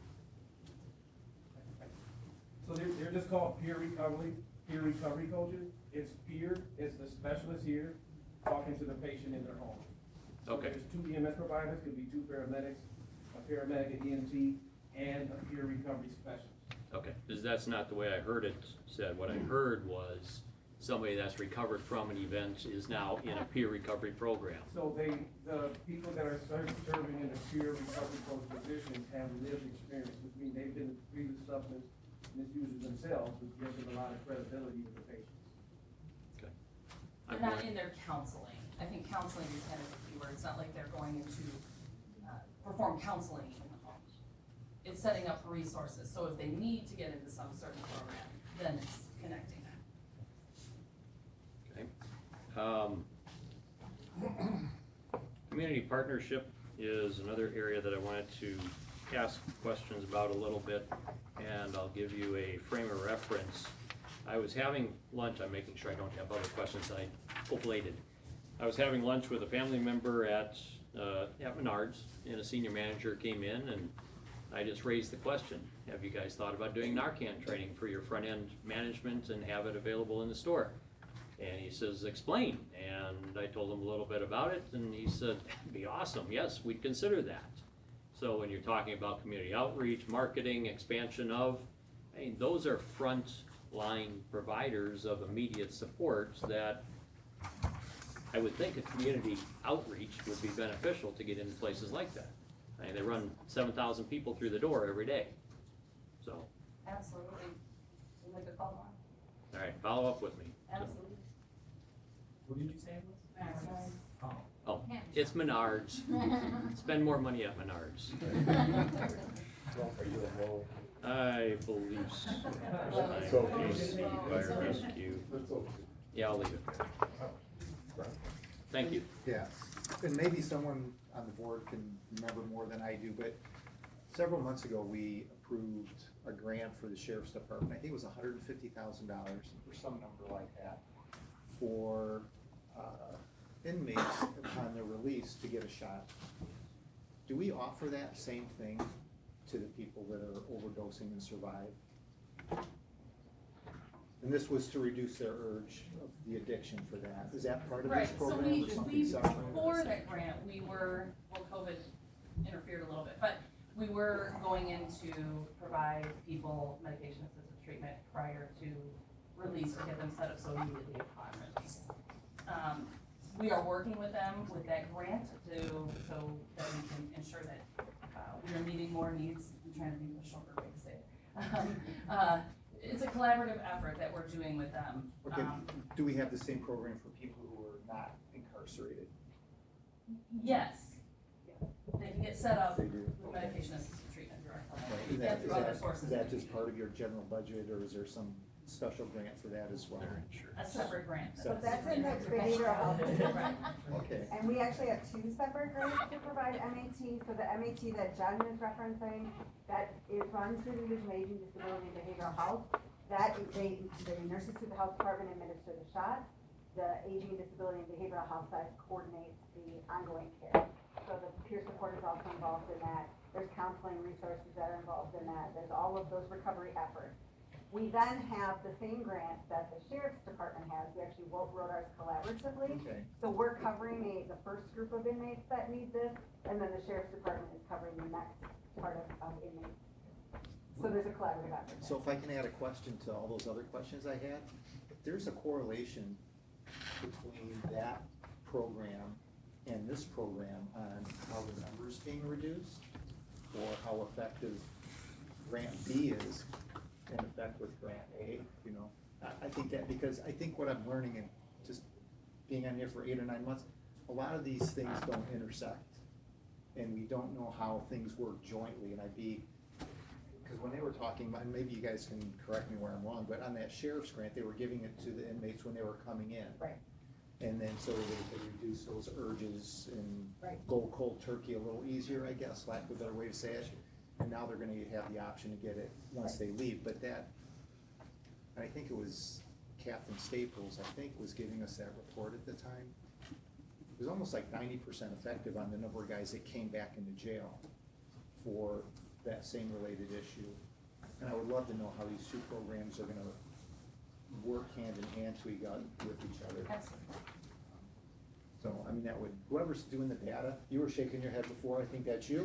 So they're just called peer recovery coaches. It's peer, it's the specialist here talking to the patient in their home. So Okay. there's 2 EMS providers, could be 2 paramedics, a paramedic, an EMT, and a peer recovery specialist. Okay, because that's not the way I heard it said. What I heard was somebody that's recovered from an event is now in a peer recovery program. So the people that are serving in the peer recovery coach position have lived experience, which means they've been previous substance misusers themselves, which gives them a lot of credibility with the patients. Okay. They're not in their counseling. I think counseling is kind of the key word. It's not like they're going into perform counseling in the home. It's setting up resources. So if they need to get into some certain program, then it's connecting them. Okay. Community partnership is another area that I wanted to ask questions about a little bit, and I'll give you a frame of reference. I was having lunch, I'm making sure I don't have other questions that I oblated. I was having lunch with a family member at Menards, and a senior manager came in, and I just raised the question, have you guys thought about doing Narcan training for your front-end management and have it available in the store? And he says, explain. And I told him a little bit about it, and he said, that'd be awesome, yes, we'd consider that. So when you're talking about community outreach, marketing, expansion of, I mean, those are front-line providers of immediate support that I would think a community outreach would be beneficial to get into places like that. I mean, they run 7,000 people through the door every day, so. Absolutely. We'll make a call on. All right, follow up with me. Absolutely. What did you say it was? Oh. Oh, it's Menards. Spend more money at Menards. Well, are you a role I believe so. It's okay. Fire rescue. It's okay. Yeah, I'll leave it. Thank you. Yeah, and maybe someone on the board can remember more than I do, but several months ago, we approved a grant for the sheriff's department. I think it was $150,000 or some number like that for inmates upon their release to get a shot. Do we offer that same thing to the people that are overdosing and survive? And this was to reduce their urge of the addiction for that. Is that part of this Right, so program or something separate? before that grant, we were, well, COVID interfered a little bit, but we were going in to provide people medication-assisted treatment prior to release to get them set up so immediately upon release. We are working with them with that grant so that we can ensure that we are meeting more needs. I'm trying to think of a shorter way to say it. It's a collaborative effort that we're doing with them. Okay, do we have the same program for people who are not incarcerated? Yes. They can get set up They do. with medication-assisted treatment through our Right, clinic and through other sources. Is that just part of your general budget, or is there some special grant for that as well? A separate grant. So that's in the behavioral health. Right. Okay. And we actually have two separate grants to provide MAT. So the MAT that Jen is referencing, that is run through the Division of Aging, Disability, and Behavioral Health. That the nurses through the health department administer the shot. The Aging, Disability, and Behavioral Health side coordinates the ongoing care. So the peer support is also involved in that. There's counseling resources that are involved in that. There's all of those recovery efforts. We then have the same grant that the sheriff's department has. We actually wrote ours collaboratively. Okay. So we're covering the first group of inmates that need this, and then the sheriff's department is covering the next part of inmates. So there's a collaborative effort. So if I can add a question to all those other questions I had, if there's a correlation between that program and this program on how the numbers being reduced, or how effective grant B is in effect with grant A, you know, I think that, because I think what I'm learning and just being on here for 8 or 9 months, a lot of these things don't intersect, and we don't know how things work jointly, and because when they were talking, and maybe you guys can correct me where I'm wrong, but on that sheriff's grant, they were giving it to the inmates when they were coming in. Right. And then so they reduce those urges and Right. go cold turkey a little easier, I guess, lack of a better way to say it. And now they're gonna have the option to get it once they leave, but that, and I think it was Captain Staples, I think, was giving us that report at the time. It was almost like 90% effective on the number of guys that came back into jail for that same related issue. And I would love to know how these two programs are gonna work hand in hand with each other. Absolutely. So, I mean, that would, whoever's doing the data, you were shaking your head before, I think that's you.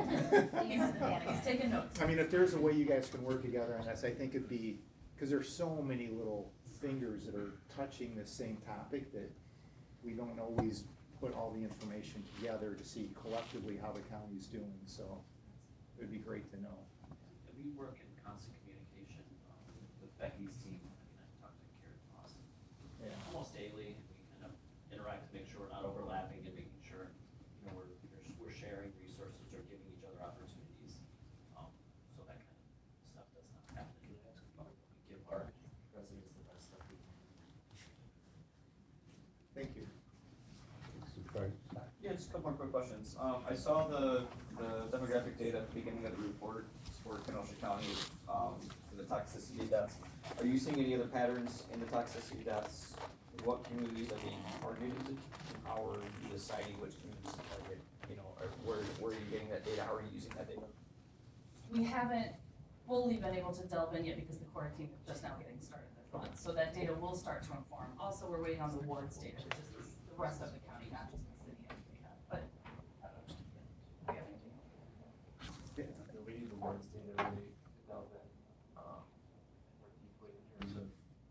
He's taking notes. I mean, if there's a way you guys can work together on this, I think it'd be, because there's so many little fingers that are touching the same topic that we don't always put all the information together to see collectively how the county's doing, so it'd be great to know. We work in constant communication with Becky's team. I talk to Karen Moss almost daily. We kind of interact to make sure we're not overlapping and making sure, you know, we're sharing resources or giving each other opportunities. So that kind of stuff does not happen. We give our residents the best stuff we can. Thank you. Yeah, just a couple more quick questions. I saw the demographic data at the beginning of the report for Kenosha County, for the toxicity deaths. Are you seeing any other patterns in the toxicity deaths? What communities are being targeted, and how are you deciding which communities to target? You know, or where are you getting that data? How are you using that data? We haven't fully been able to delve in yet because the core team is just now getting started this month. So that data will start to inform. Also, we're waiting on the wards data, which is the rest of the county, not just the city of data. But I don't know. Do you have anything? We need the wards data really to delve in more deeply in terms of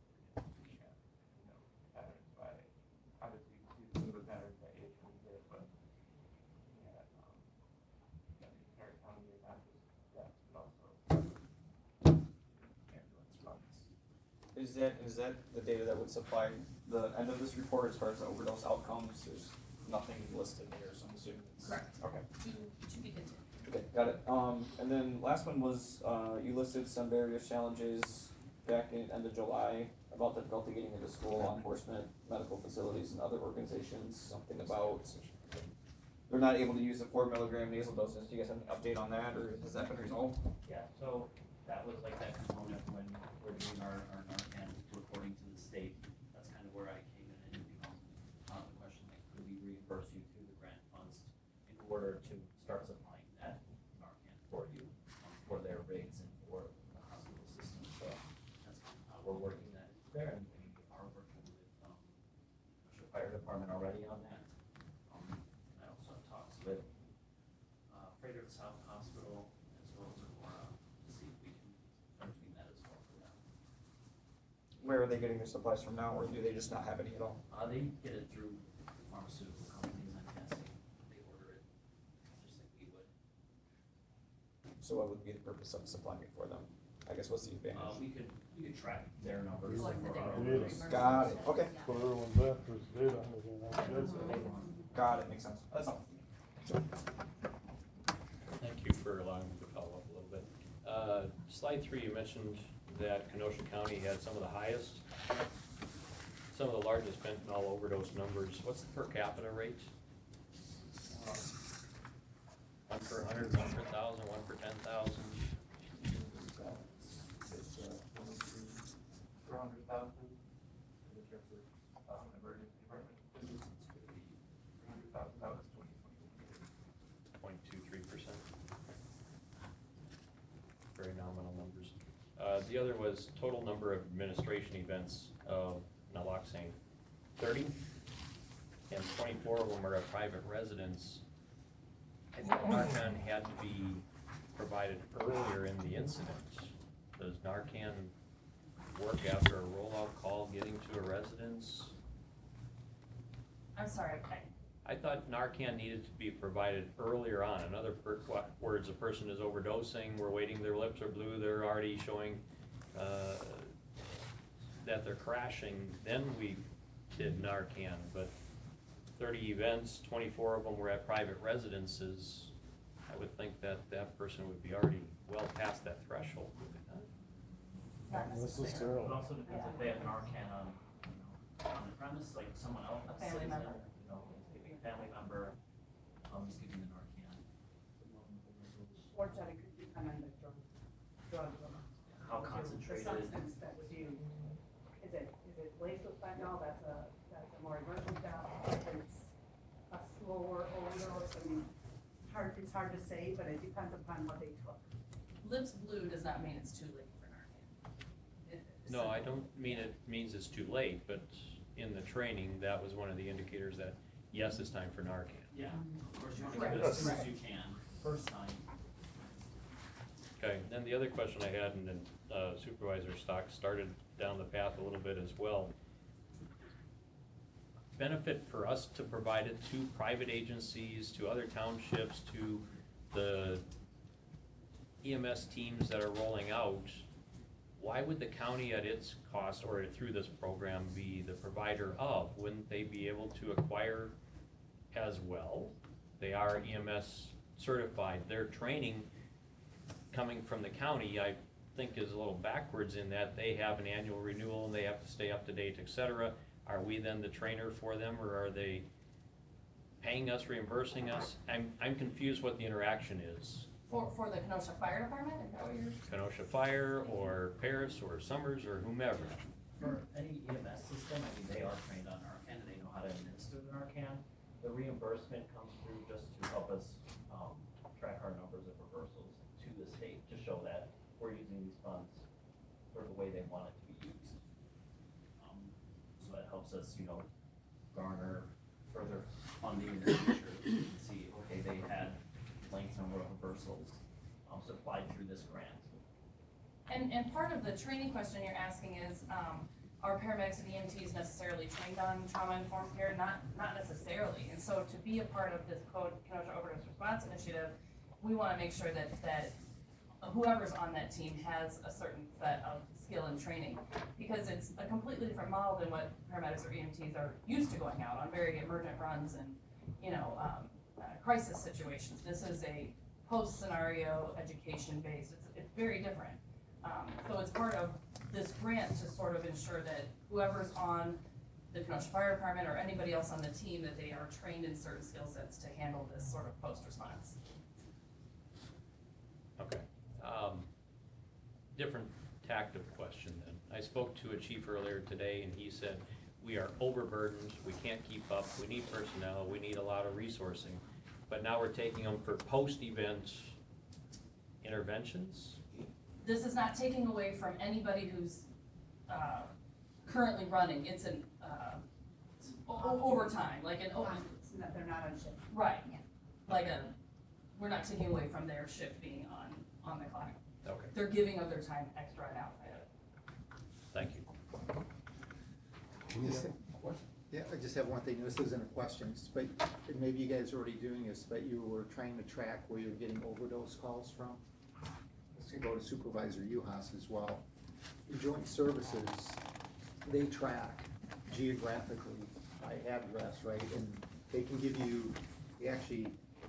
patterns by, obviously you see some of the patterns by age we did, but the entire county is not just deaths, but also ambulance runs. Is that the data that would supply the end of this report as far as the overdose outcomes? There's nothing listed there, so I'm assuming it's. Correct. Okay. To be continued. Okay, got it. And then last one was, you listed some various challenges back in end of July about difficulty getting into school, law enforcement, medical facilities, and other organizations. Something about they're not able to use the 4 milligram nasal doses. Do you guys have an update on that, or has that been resolved? Yeah, so that was like that component when we're doing our Narcan reporting to the state. That's kind of where I came in and become the question, like, could we reimburse you through the grant funds in order to start supplying that Narcan for you, for their rates and for the hospital system. So that's kind of how we're working that there, and we are working with the fire department already on that. I also have talks with Frederick South Hospital as well as Aurora to see if we can start doing that as well for them. Where are they getting their supplies from now, or do they just not have any at all? They get it through pharmaceutical companies, I'm guessing. They order it just like we would. So what would be the purpose of supplying it for them? I guess what's the advantage? We could track their numbers. Like the for our data. orders. Got it, okay. So everyone's after is data, and everything else. Got it, makes sense. That's all. Thank you for allowing me to follow up a little bit. Slide 3, you mentioned that Kenosha County had some of the highest, some of the largest fentanyl overdose numbers. What's the per capita rate? 1 per 100, 1 per 1,000, 1 per 10,000? Per 100,000. Emergency department. 100,000, that was 0.23%. Very nominal numbers. The other was total number of administration events of naloxone, 30, and 24 of them are at private residence. I think Narcan had to be provided earlier in the incident. Does Narcan work after a rollout call getting to a residence? I'm sorry, I thought Narcan needed to be provided earlier on. In other words, a person is overdosing, we're waiting, their lips are blue, they're already showing that they're crashing, then we did Narcan. But 30 events, 24 of them were at private residences. I would think that that person would be already well past that threshold, would they not? Not necessarily. It also depends if they have Narcan on the premise, like someone else. A family member. You know, maybe a family member, is giving the Narcan. Or Jenny, could depend on the drug amount. How The concentrated. substance that was used. Is it laced with fentanyl? That's a more emergent job. If it's a slower overdose, I mean, it's hard to say, but it depends upon what they took. lips blue does not mean it's too late for Narcan. No, I don't mean it means it's too late, but in the training, that was one of the indicators that, yes, it's time for Narcan. Yeah, of course, you want to get it as soon as you can, first time. Okay, then the other question I had, and then Supervisor Stock started down the path a little bit as well. Benefit for us to provide it to private agencies, to other townships, to the EMS teams that are rolling out. Why would the county at its cost or through this program be the provider of? Wouldn't they be able to acquire as well? They are EMS certified. Their training coming from the county, I think, is a little backwards in that they have an annual renewal and they have to stay up to date, et cetera. Are we then the trainer for them, or are they paying us, reimbursing us? I'm confused what the interaction is. For the Kenosha Fire Department, is that what you're? Kenosha Fire, or Paris, or Summers, or whomever. For any EMS system, I mean, they are trained on Narcan and they know how to administer the Narcan. The reimbursement comes through just to help us track our numbers of reversals to the state, to show that we're using these funds for the way they want it to be used. So that helps us, you know, garner further funding in the future to see, okay, they had blank number of reversals supplied through this grant. And part of the training question you're asking is, are paramedics and EMTs necessarily trained on trauma-informed care? Not necessarily. And so to be a part of this Kenosha Overdose Response Initiative, we want to make sure that whoever's on that team has a certain set of skill and training, because it's a completely different model than what paramedics or EMTs are used to going out on very emergent runs and, you know, crisis situations. This is a post-scenario, education-based, it's very different. So it's part of this grant to sort of ensure that whoever's on the Kenosha Fire Department or anybody else on the team, that they are trained in certain skill sets to handle this sort of post-response. Okay. Different tact of question then. I spoke to a chief earlier today and he said, we are overburdened, we can't keep up, we need personnel, we need a lot of resourcing. But now we're taking them for post-event interventions? This is not taking away from anybody who's currently running. It's an overtime, like an They're not on shift. right, Yeah. like we're not taking away from their shift being on the clock. Okay, They're giving of their time extra and outside of it. thank you. Yeah, I just have one thing, this isn't a question, but and maybe you guys are already doing this, but you were trying to track where you're getting overdose calls from. Let's go to Supervisor Uhas as well. Your joint services, they track geographically by address, right? And they can give you, actually,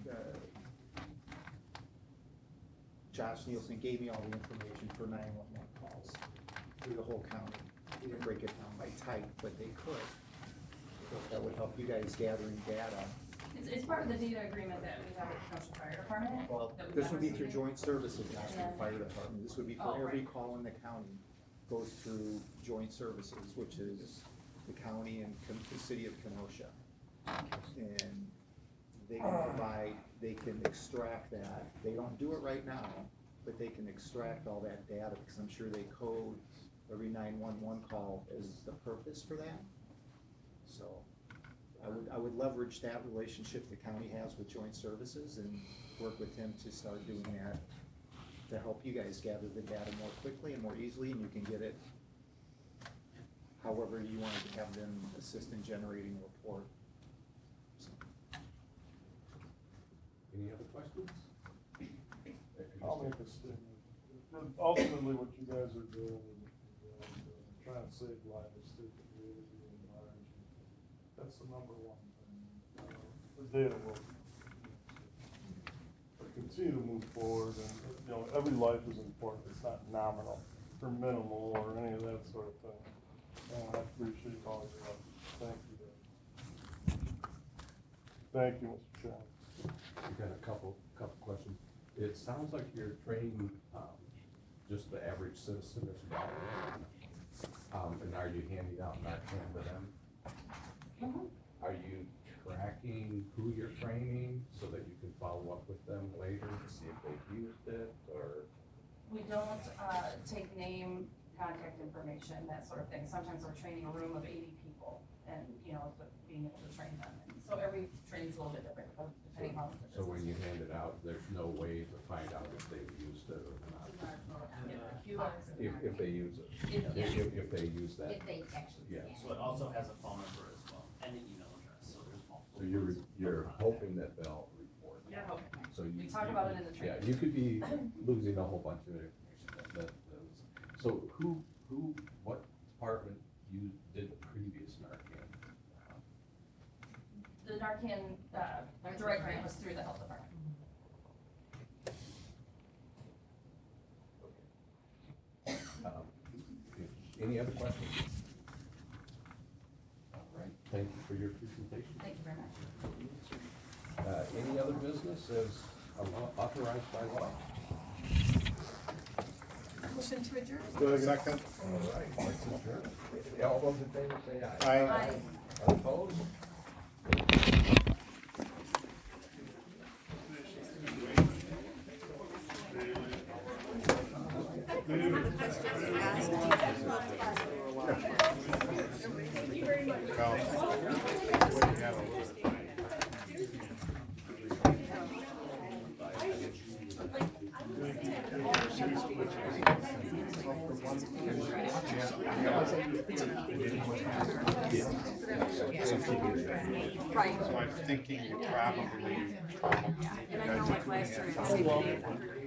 Josh Nielsen gave me all the information for 911 calls through the whole county. He didn't break it down by type, but they could. So that would help you guys gathering data. It's part of the data agreement that we have with the Kenosha Fire Department. Well, that we this have would be with through CDA. joint services, not through the fire department. This would be for Oh, every right. call in the county goes through joint services, which is the county and the city of Kenosha. And they can provide, they can extract that. They don't do it right now, but they can extract all that data because I'm sure they code every 911 call as the purpose for that. So I would leverage that relationship the county has with joint services and work with him to start doing that to help you guys gather the data more quickly and more easily, and you can get it however you wanted to have them assist in generating a report. So. Any other questions? I'll make a statement. Ultimately, what you guys are doing is trying to save lives, save the community and lives. That's the number one thing. The data will continue to move forward, and you know every life is important. It's not nominal or minimal or any of that sort of thing. And I appreciate all your help. Thank you, Dave. Thank you, Mr. Chairman. We got a couple questions. It sounds like you're training, just the average citizen as well. And are you handing out Narcan to them? Mhm. Are you tracking who you're training so that you can follow up with them later to see if they've used it, or? We don't take name, contact information, that sort of thing. Sometimes we're training a room of 80 people and, you know, but being able to train them. And so every training's a little bit different, depending on the So when you hand it out, there's no way to find out if they've used it or not? If they use it, if they use that. If they actually. Yes. So it also has a phone number as well, and an email address, so there's multiple. So you're hoping that they'll report? Yeah, hope. So you. We talk about it in the training. Yeah, you could be losing a whole bunch of information. So what department did the previous Narcan? The Narcan direct grant was through the health department. Any other questions? All right, thank you for your presentation. Thank you very much. Any other business as authorized by law? Motion to adjourn? Second. All right, let's adjourn. All those in favor say aye. Aye. Opposed? Right. So I'm thinking you probably. And I know like last year,